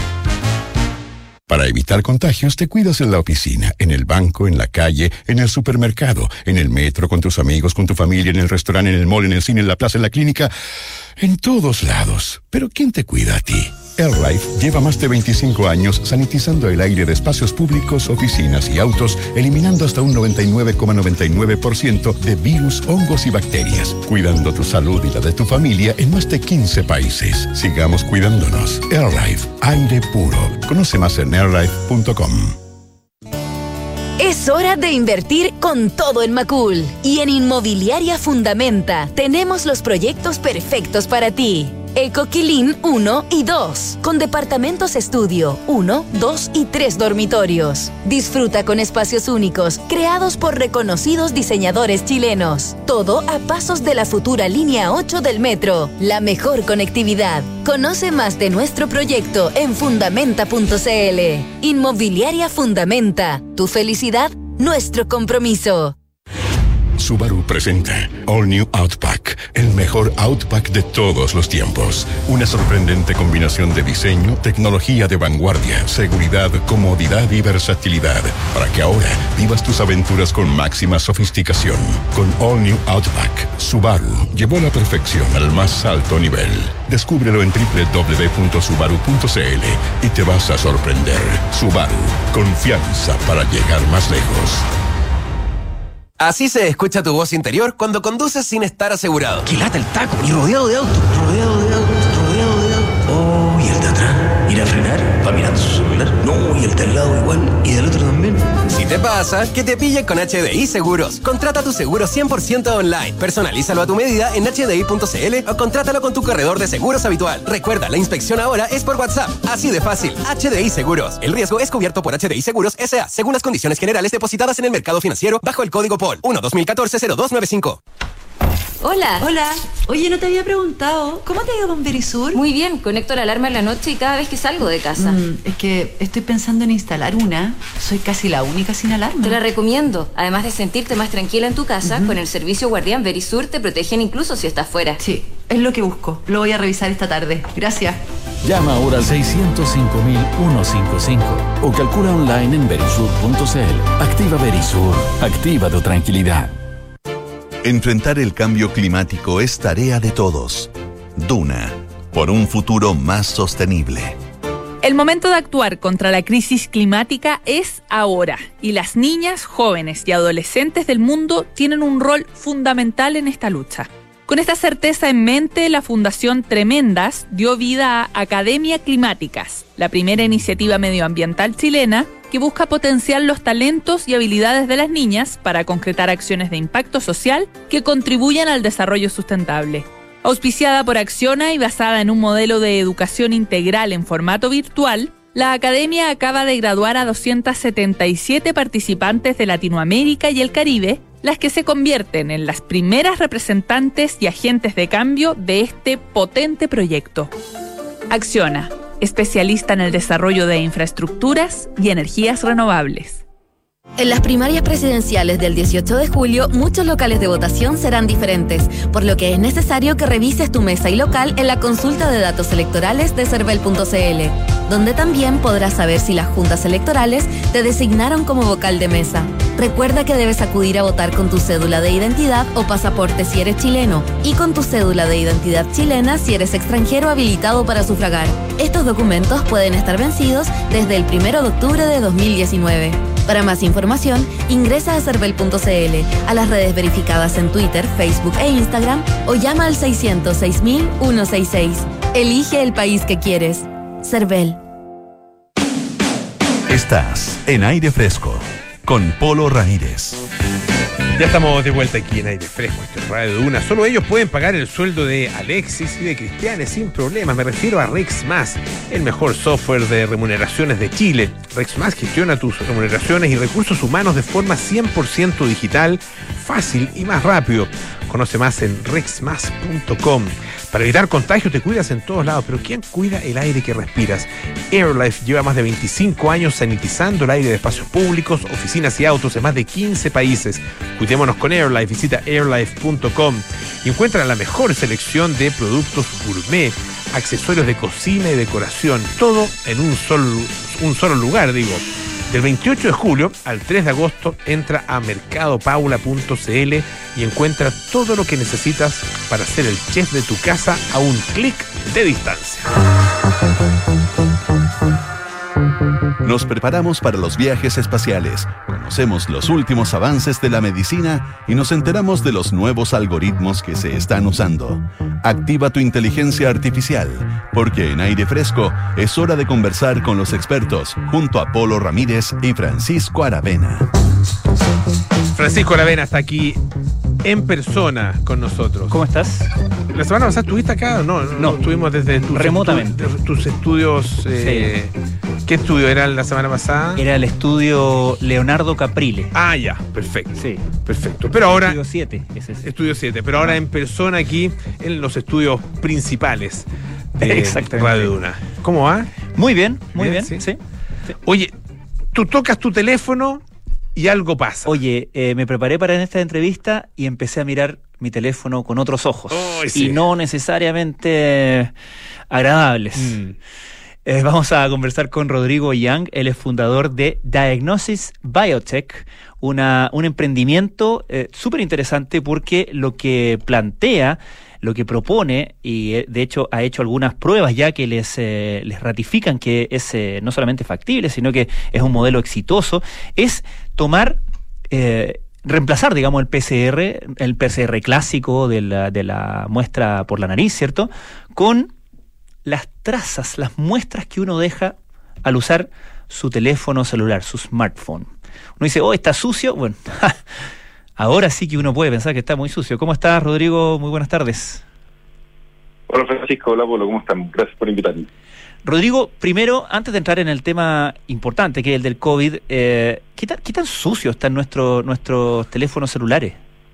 Para evitar contagios, te cuidas en la oficina, en el banco, en la calle, en el supermercado, en el metro, con tus amigos, con tu familia, en el restaurante, en el mall, en el cine, en la plaza, en la clínica, en todos lados. Pero ¿quién te cuida a ti? AirLife lleva más de veinticinco años sanitizando el aire de espacios públicos, oficinas y autos, eliminando hasta un noventa y nueve coma noventa y nueve por ciento de virus, hongos y bacterias, cuidando tu salud y la de tu familia en más de quince países. Sigamos cuidándonos. AirLife, aire puro. Conoce más en airlife punto com. Es hora de invertir con todo en Macul. Y en Inmobiliaria Fundamenta tenemos los proyectos perfectos para ti. Ecoquilín uno y dos, con departamentos estudio uno, dos y tres dormitorios. Disfruta con espacios únicos, creados por reconocidos diseñadores chilenos. Todo a pasos de la futura línea ocho del metro. La mejor conectividad. Conoce más de nuestro proyecto en fundamenta punto c l. Inmobiliaria Fundamenta. Tu felicidad, nuestro compromiso. Subaru presenta All New Outback, el mejor Outback de todos los tiempos. Una sorprendente combinación de diseño, tecnología de vanguardia, seguridad, comodidad y versatilidad, para que ahora vivas tus aventuras con máxima sofisticación. Con All New Outback, Subaru llevó la perfección al más alto nivel. Descúbrelo en doble u doble u doble u punto subaru punto c l y te vas a sorprender. Subaru, confianza para llegar más lejos. Así se escucha tu voz interior cuando conduces sin estar asegurado. ¡Qué lata el taco! Y rodeado de autos, rodeado de autos, rodeado de autos. Oh, y el de atrás, ir a frenar, va mirando su celular. No, y el de al lado igual, y del otro también. Si te pasa, que te pille con H D I Seguros. Contrata tu seguro cien por ciento online. Personalízalo a tu medida en h d i punto c l o contrátalo con tu corredor de seguros habitual. Recuerda, la inspección ahora es por WhatsApp. Así de fácil. H D I Seguros. El riesgo es cubierto por H D I Seguros S A según las condiciones generales depositadas en el mercado financiero bajo el código P O L uno dos mil catorce cero dos noventa y cinco. Hola. Hola. Oye, no te había preguntado, ¿cómo te ha ido con Verisur? Muy bien, conecto la alarma en la noche y cada vez que salgo de casa. Mm, es que estoy pensando en instalar una. Soy casi la única sin alarma. Te la recomiendo. Además de sentirte más tranquila en tu casa, uh-huh. con el servicio Guardián Verisur te protegen incluso si estás fuera. Sí, es lo que busco. Lo voy a revisar esta tarde. Gracias. Llama ahora al seiscientos cinco mil ciento cincuenta y cinco o calcula online en verisur punto c l. Activa Verisur. Activa tu tranquilidad. Enfrentar el cambio climático es tarea de todos. Duna, por un futuro más sostenible. El momento de actuar contra la crisis climática es ahora, y las niñas, jóvenes y adolescentes del mundo tienen un rol fundamental en esta lucha. Con esta certeza en mente, la Fundación Tremendas dio vida a Academia Climáticas, la primera iniciativa medioambiental chilena que busca potenciar los talentos y habilidades de las niñas para concretar acciones de impacto social que contribuyan al desarrollo sustentable. Auspiciada por Acciona y basada en un modelo de educación integral en formato virtual, la Academia acaba de graduar a doscientas setenta y siete participantes de Latinoamérica y el Caribe, las que se convierten en las primeras representantes y agentes de cambio de este potente proyecto. Acciona, especialista en el desarrollo de infraestructuras y energías renovables. En las primarias presidenciales del dieciocho de julio, muchos locales de votación serán diferentes, por lo que es necesario que revises tu mesa y local en la consulta de datos electorales de cervel punto c l, donde también podrás saber si las juntas electorales te designaron como vocal de mesa. Recuerda que debes acudir a votar con tu cédula de identidad o pasaporte si eres chileno, y con tu cédula de identidad chilena si eres extranjero habilitado para sufragar. Estos documentos pueden estar vencidos desde el primero de octubre de dos mil diecinueve. Para más información, ingresa a cervel punto c l, a las redes verificadas en Twitter, Facebook e Instagram o llama al seiscientos seis mil ciento sesenta y seis. Elige el país que quieres. Cervel. Estás en Aire Fresco con Polo Ramírez. Ya estamos de vuelta aquí en Aire Fresco, este es Radio Duna. Solo ellos pueden pagar el sueldo de Alexis y de Cristiane sin problemas. Me refiero a RexMás, el mejor software de remuneraciones de Chile. RexMás gestiona tus remuneraciones y recursos humanos de forma cien por ciento digital, fácil y más rápido. Conoce más en rexmas punto com. Para evitar contagios te cuidas en todos lados, pero ¿quién cuida el aire que respiras? AirLife lleva más de veinticinco años sanitizando el aire de espacios públicos, oficinas y autos en más de quince países. Cuidémonos con AirLife. Visita airlife punto com y encuentra la mejor selección de productos gourmet, accesorios de cocina y decoración, todo en un solo, un solo lugar, digo. Del veintiocho de julio al tres de agosto entra a mercado paula punto c l y encuentra todo lo que necesitas para ser el chef de tu casa a un clic de distancia. Nos preparamos para los viajes espaciales, conocemos los últimos avances de la medicina y nos enteramos de los nuevos algoritmos que se están usando. Activa tu inteligencia artificial, porque en Aire Fresco es hora de conversar con los expertos junto a Polo Ramírez y Francisco Aravena. Francisco Aravena está aquí en persona con nosotros. ¿Cómo estás? ¿La semana pasada estuviste acá? No, no, no. Estuvimos desde tus remotamente. Estu tus estudios. Eh, sí. ¿Qué estudio era la semana pasada? Era el estudio Leonardo Caprile. Ah, ya, perfecto. Sí. Perfecto. Pero ahora. Estudio siete, es ese. Estudio siete, pero ahora en persona aquí en los estudios principales de Radio Duna. ¿Cómo va? Muy bien, muy bien. bien ¿sí? Sí, sí. Oye, tú tocas tu teléfono y algo pasa. Oye, eh, me preparé para esta entrevista y empecé a mirar mi teléfono con otros ojos. Oh, sí. Y no necesariamente agradables. Mm. Eh, vamos a conversar con Rodrigo Young. Él es fundador de Diagnosis Biotech, una, un emprendimiento eh, súper interesante porque lo que plantea, lo que propone, y eh, de hecho ha hecho algunas pruebas ya que les, eh, les ratifican que es eh, no solamente factible, sino que es un modelo exitoso, es tomar... Eh, reemplazar, digamos, el P C R, el P C R clásico de la, de la muestra por la nariz, ¿cierto?, con las trazas, las muestras que uno deja al usar su teléfono celular, su smartphone. Uno dice, oh, está sucio. Bueno, ahora sí que uno puede pensar que está muy sucio. ¿Cómo estás, Rodrigo? Muy buenas tardes. Hola, Francisco. Hola, Polo. ¿Cómo están? Gracias por invitarme. Rodrigo, primero, antes de entrar en el tema importante, que es el del COVID, eh, ¿qué, tan, ¿qué tan sucios están nuestro, nuestros teléfonos celulares?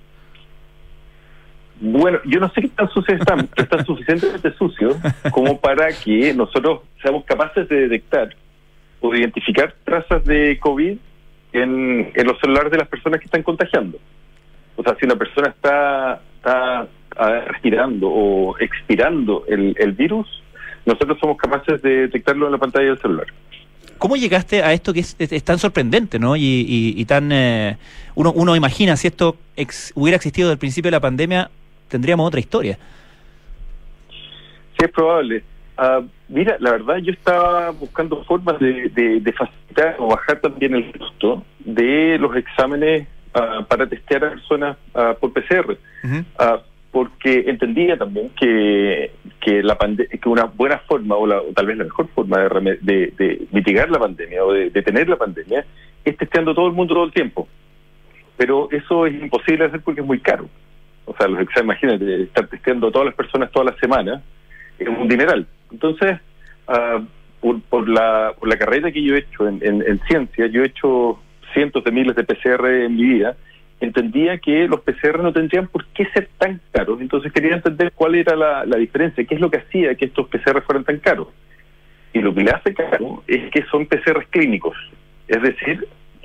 Bueno, yo no sé qué tan sucios están, pero están suficientemente sucios como para que nosotros seamos capaces de detectar o de identificar trazas de COVID en, en los celulares de las personas que están contagiando. O sea, si una persona está, está respirando o expirando el, el virus, nosotros somos capaces de detectarlo en la pantalla del celular. ¿Cómo llegaste a esto que es, es, es tan sorprendente, ¿no? Y, y, y tan... Eh, uno, uno imagina, si esto ex, hubiera existido desde el principio de la pandemia, tendríamos otra historia. Sí, es probable. Uh, mira, la verdad, yo estaba buscando formas de, de, de facilitar o bajar también el costo de los exámenes uh, para testear a personas uh, por P C R. Uh-huh. Uh, porque entendía también que que la pande que una buena forma o, la, o tal vez la mejor forma de, de, de mitigar la pandemia o de detener la pandemia es testeando a todo el mundo todo el tiempo. Pero eso es imposible de hacer porque es muy caro. O sea, los exámenes, imagínate, estar testeando a todas las personas todas las semanas es un dineral. Entonces, uh, por, por, la, por la carrera que yo he hecho en, en, en ciencia, yo he hecho cientos de miles de P C R en mi vida, entendía que los P C R no tendrían por qué ser tan caros. Entonces quería entender cuál era la, la diferencia, qué es lo que hacía que estos P C R fueran tan caros. Y lo que le hace caro es que son P C R clínicos. Es decir,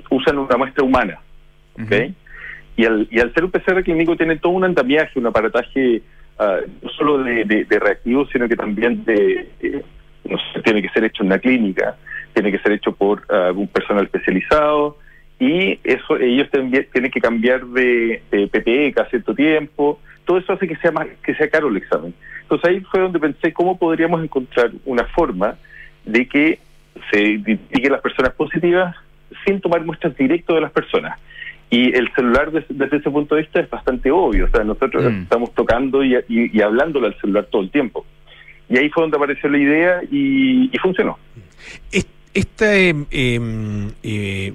usan una muestra humana, ¿ok? Uh-huh. Y al, y al ser un P C R clínico tiene todo un andamiaje, un aparataje uh, no solo de, de, de reactivos, sino que también de, de no sé, tiene que ser hecho en una clínica, tiene que ser hecho por uh, un personal especializado, y eso ellos también tienen que cambiar de, de P P E cada cierto tiempo. Todo eso hace que sea más que sea caro el examen. Entonces ahí fue donde pensé cómo podríamos encontrar una forma de que se identifiquen las personas positivas sin tomar muestras directas de las personas. Y el celular desde, desde ese punto de vista es bastante obvio. O sea, nosotros mm. estamos tocando y, y, y hablándole al celular todo el tiempo. Y ahí fue donde apareció la idea y, y funcionó. Esta eh, eh, eh,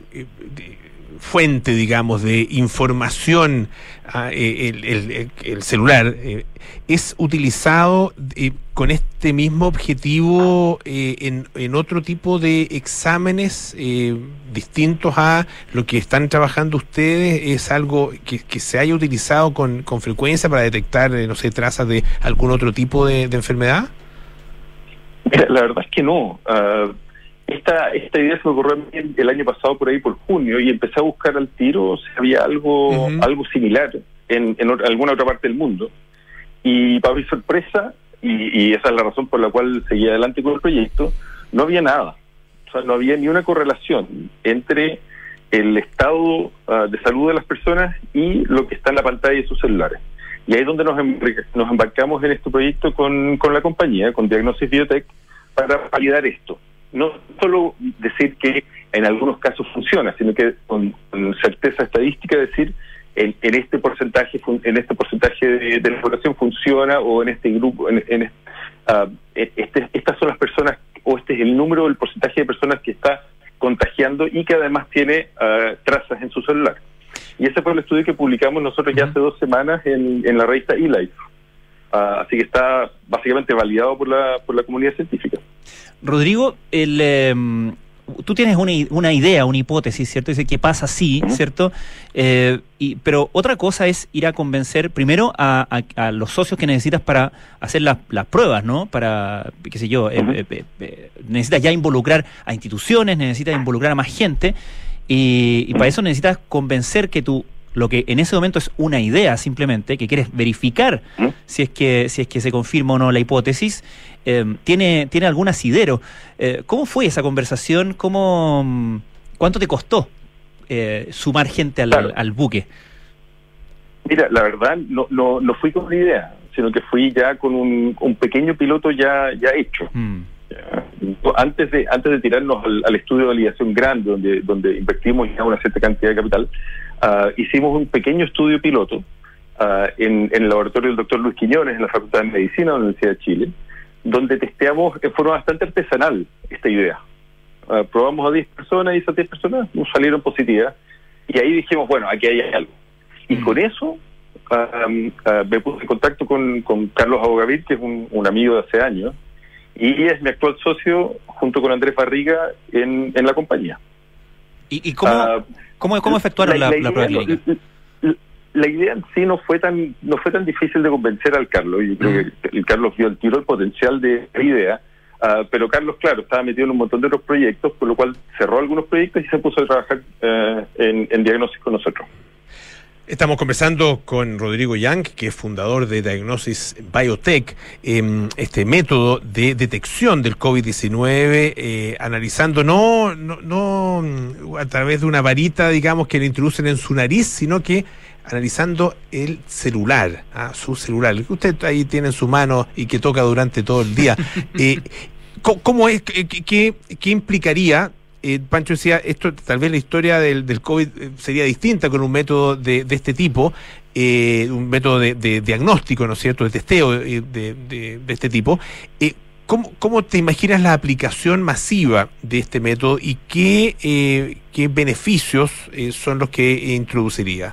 fuente, digamos, de información, eh, el, el, el celular, eh, ¿es utilizado eh, con este mismo objetivo eh, en, en otro tipo de exámenes eh, distintos a lo que están trabajando ustedes? ¿Es algo que, que se haya utilizado con, con frecuencia para detectar, eh, no sé, trazas de algún otro tipo de, de enfermedad? Mira, la verdad es que no. Uh, esta esta idea se me ocurrió el año pasado por ahí por junio y empecé a buscar al tiro si había algo uh-huh. algo similar en, en alguna otra parte del mundo. Y para mi sorpresa, y, y esa es la razón por la cual seguí adelante con el proyecto, no había nada. O sea, no había ni una correlación entre el estado uh, de salud de las personas y lo que está en la pantalla de sus celulares. Y ahí es donde nos, em- nos embarcamos en este proyecto con, con la compañía, con Diagnosis Biotech, para validar esto. No solo decir que en algunos casos funciona, sino que con, con certeza estadística decir en, en este porcentaje en este porcentaje de, de la población funciona, o en este grupo, en, en uh, este, estas son las personas, o este es el número, el porcentaje de personas que está contagiando y que además tiene uh, trazas en su celular. Y ese fue el estudio que publicamos nosotros ya hace dos semanas en, en la revista eLife. Uh, así que está básicamente validado por la por la comunidad científica. Rodrigo, el, eh, tú tienes una, una idea, una hipótesis, ¿cierto? Dice que pasa así, uh-huh. ¿cierto? Eh, y, pero otra cosa es ir a convencer primero a, a, a los socios que necesitas para hacer las, las pruebas, ¿no? Para, qué sé yo, uh-huh. eh, eh, eh, necesitas ya involucrar a instituciones, necesitas involucrar a más gente, y, y para eso necesitas convencer que tú, lo que en ese momento es una idea simplemente, que quieres verificar ¿Mm? si es que si es que se confirma o no la hipótesis, eh, tiene tiene algún asidero. Eh, ¿Cómo fue esa conversación? ¿Cómo, ¿Cuánto te costó eh, sumar gente al, claro. al buque? Mira, la verdad no, no no fui con una idea, sino que fui ya con un, un pequeño piloto ya ya hecho. Mm. Antes de antes de tirarnos al, al estudio de validación grande, donde donde invertimos ya una cierta cantidad de capital, uh, hicimos un pequeño estudio piloto uh, en, en el laboratorio del doctor Luis Quiñones, en la Facultad de Medicina de la Universidad de Chile, donde testeamos de forma bastante artesanal esta idea. Uh, probamos a diez personas y esas diez personas nos salieron positivas, y ahí dijimos, bueno, aquí hay algo. Y con eso uh, um, uh, me puse en contacto con, con Carlos Abogavir, que es un, un amigo de hace años, y es mi actual socio junto con Andrés Barriga en, en la compañía. ¿Y, y cómo, uh, cómo, cómo efectuaron la, la, la, la prueba clínica? La, la idea en sí no fue tan no fue tan difícil de convencer al Carlos. Yo creo uh-huh. que el Carlos vio el tiro el potencial de la idea, uh, pero Carlos, claro, estaba metido en un montón de otros proyectos, por lo cual cerró algunos proyectos y se puso a trabajar uh, en, en diagnóstico con nosotros. Estamos conversando con Rodrigo Young, que es fundador de Diagnosis Biotech, eh, este método de detección del COVID diecinueve, eh, analizando no, no, no a través de una varita, digamos, que le introducen en su nariz, sino que analizando el celular, ¿ah? su celular, que usted ahí tiene en su mano y que toca durante todo el día. eh, ¿Cómo es? ¿Qué, qué, qué implicaría? Eh, Pancho decía, esto tal vez la historia del, del COVID sería distinta con un método de, de este tipo, eh, un método de, de diagnóstico, ¿no es cierto?, de testeo de, de, de este tipo. Eh, ¿cómo, ¿Cómo te imaginas la aplicación masiva de este método y qué, eh, qué beneficios eh, son los que introduciría?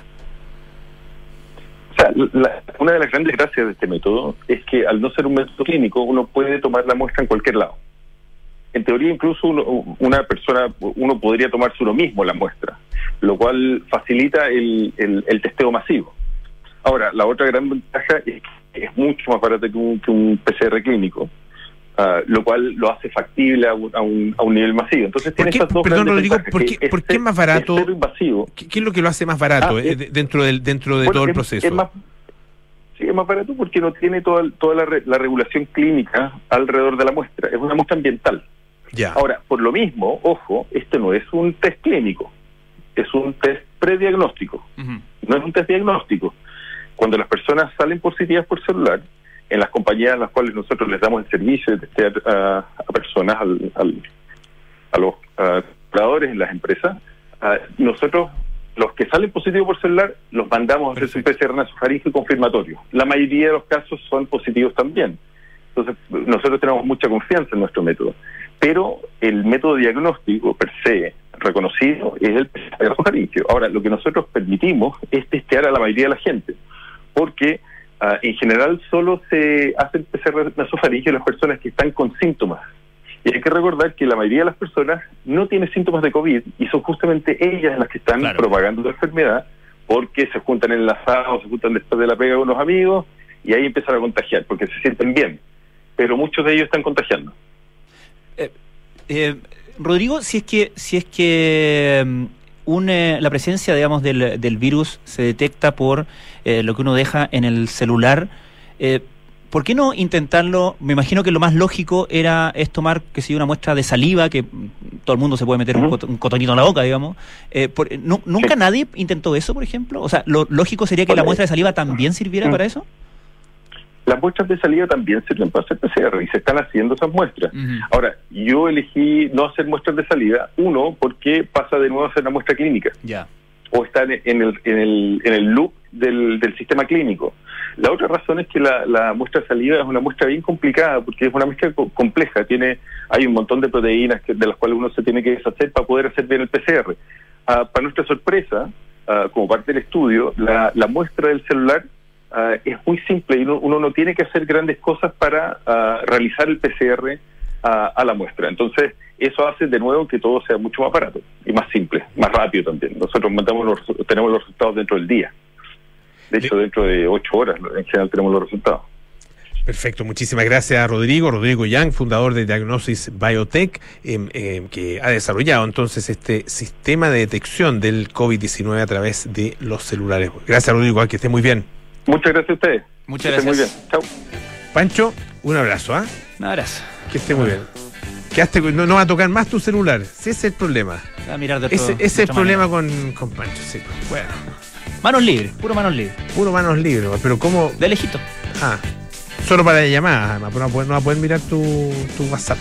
O sea, la, una de las grandes gracias de este método es que al no ser un método clínico, uno puede tomar la muestra en cualquier lado. En teoría, incluso uno, una persona, uno podría tomarse uno mismo la muestra, lo cual facilita el, el, el testeo masivo. Ahora, la otra gran ventaja es que es mucho más barato que un, que un P C R clínico, Uh, lo cual lo hace factible a un, a un, a un nivel masivo. Entonces tiene qué, estas dos perdón, Rodrigo, ventajas, ¿por qué, que ¿por es qué es más barato? Es cero invasivo. ¿Qué, ¿Qué es lo que lo hace más barato Ah, eh, es, dentro del dentro de bueno, todo el es, proceso? Es más, sí, es más barato porque no tiene toda, toda la, re, la regulación clínica alrededor de la muestra. Es una muestra ambiental. Ya. Ahora, por lo mismo, ojo, esto no es un test clínico, es un test prediagnóstico. Uh-huh. No es un test diagnóstico. Cuando las personas salen positivas por celular, en las compañías a las cuales nosotros les damos el servicio de testear uh, a personas, al, al, a los operadores uh, en las empresas, uh, nosotros, los que salen positivos por celular, los mandamos a hacer su P C R nasofaríngeo confirmatorio. La mayoría de los casos son positivos también. Entonces, nosotros tenemos mucha confianza en nuestro método. Pero el método diagnóstico per se reconocido es el P C R nasofaríngeo. Ahora, lo que nosotros permitimos es testear a la mayoría de la gente, porque uh, en general solo se hace el P C R nasofaríngeo en las personas que están con síntomas. Y hay que recordar que la mayoría de las personas no tiene síntomas de COVID y son justamente ellas las que están claro. propagando la enfermedad, porque se juntan en el asado, se juntan después de la pega con unos amigos y ahí empiezan a contagiar, porque se sienten bien. Pero muchos de ellos están contagiando. Eh, eh, Rodrigo, si es que si es que um, un, eh, la presencia, digamos, del, del virus se detecta por eh, lo que uno deja en el celular, eh, ¿por qué no intentarlo? Me imagino que lo más lógico era es tomar, que si una muestra de saliva, que todo el mundo se puede meter uh-huh. un, cot- un cotonito en la boca, digamos. Eh, por, no, ¿Nunca sí. nadie intentó eso, por ejemplo? O sea, ¿lo lógico sería que Oye. la muestra de saliva también sirviera uh-huh. para eso? Las muestras de saliva también sirven para hacer P C R y se están haciendo esas muestras. Uh-huh. Ahora, yo elegí no hacer muestras de saliva, uno, porque pasa de nuevo a ser una muestra clínica. Ya. Yeah. O está en el, en el, en el loop del, del sistema clínico. La otra razón es que la, la muestra de saliva es una muestra bien complicada, porque es una muestra co- compleja, tiene hay un montón de proteínas que, de las cuales uno se tiene que deshacer para poder hacer bien el P C R. Uh, para nuestra sorpresa, uh, como parte del estudio, la, la muestra del celular Uh, es muy simple y uno, uno no tiene que hacer grandes cosas para uh, realizar el P C R uh, a la muestra. Entonces, eso hace de nuevo que todo sea mucho más barato y más simple, más rápido también. Nosotros mandamos los, tenemos los resultados dentro del día. De hecho, dentro de ocho horas en general tenemos los resultados. Perfecto, muchísimas gracias Rodrigo. Rodrigo Young, fundador de Diagnosis Biotech, eh, eh, que ha desarrollado entonces este sistema de detección del COVID diecinueve a través de los celulares. Gracias Rodrigo, que esté muy bien. Muchas gracias a ustedes. Muchas gracias. Muy bien. Chao. Pancho, un abrazo, ¿ah? ¿eh? Un abrazo. Que esté muy bien. Quedaste, no, no va a tocar más tu celular. Ese es el problema. Va a mirar de otro, ese, ese es el problema con, con Pancho, sí. Bueno. Manos libres, puro manos libres. Puro manos libres, pero ¿cómo? De lejito. Ah, solo para llamadas, además, pero no, no va a poder mirar tu, tu WhatsApp.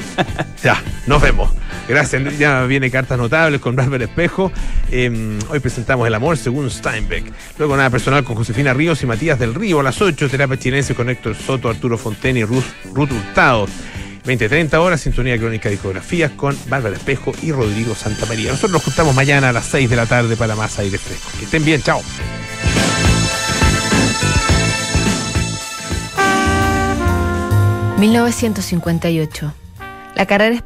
Ya, nos vemos. Gracias. Ya viene Cartas Notables con Bárbara Espejo. Eh, hoy presentamos El amor según Steinbeck. Luego Nada Personal con Josefina Ríos y Matías del Río. A las ocho, Terapia Chilense con Héctor Soto, Arturo Fonten y Ruth, Ruth Hurtado. veinte treinta horas, Sintonía Crónica Discografías con Bárbara Espejo y Rodrigo Santamaría. Nosotros nos juntamos mañana a las seis de la tarde para más aire fresco. Que estén bien, chao. mil novecientos cincuenta y ocho. La carrera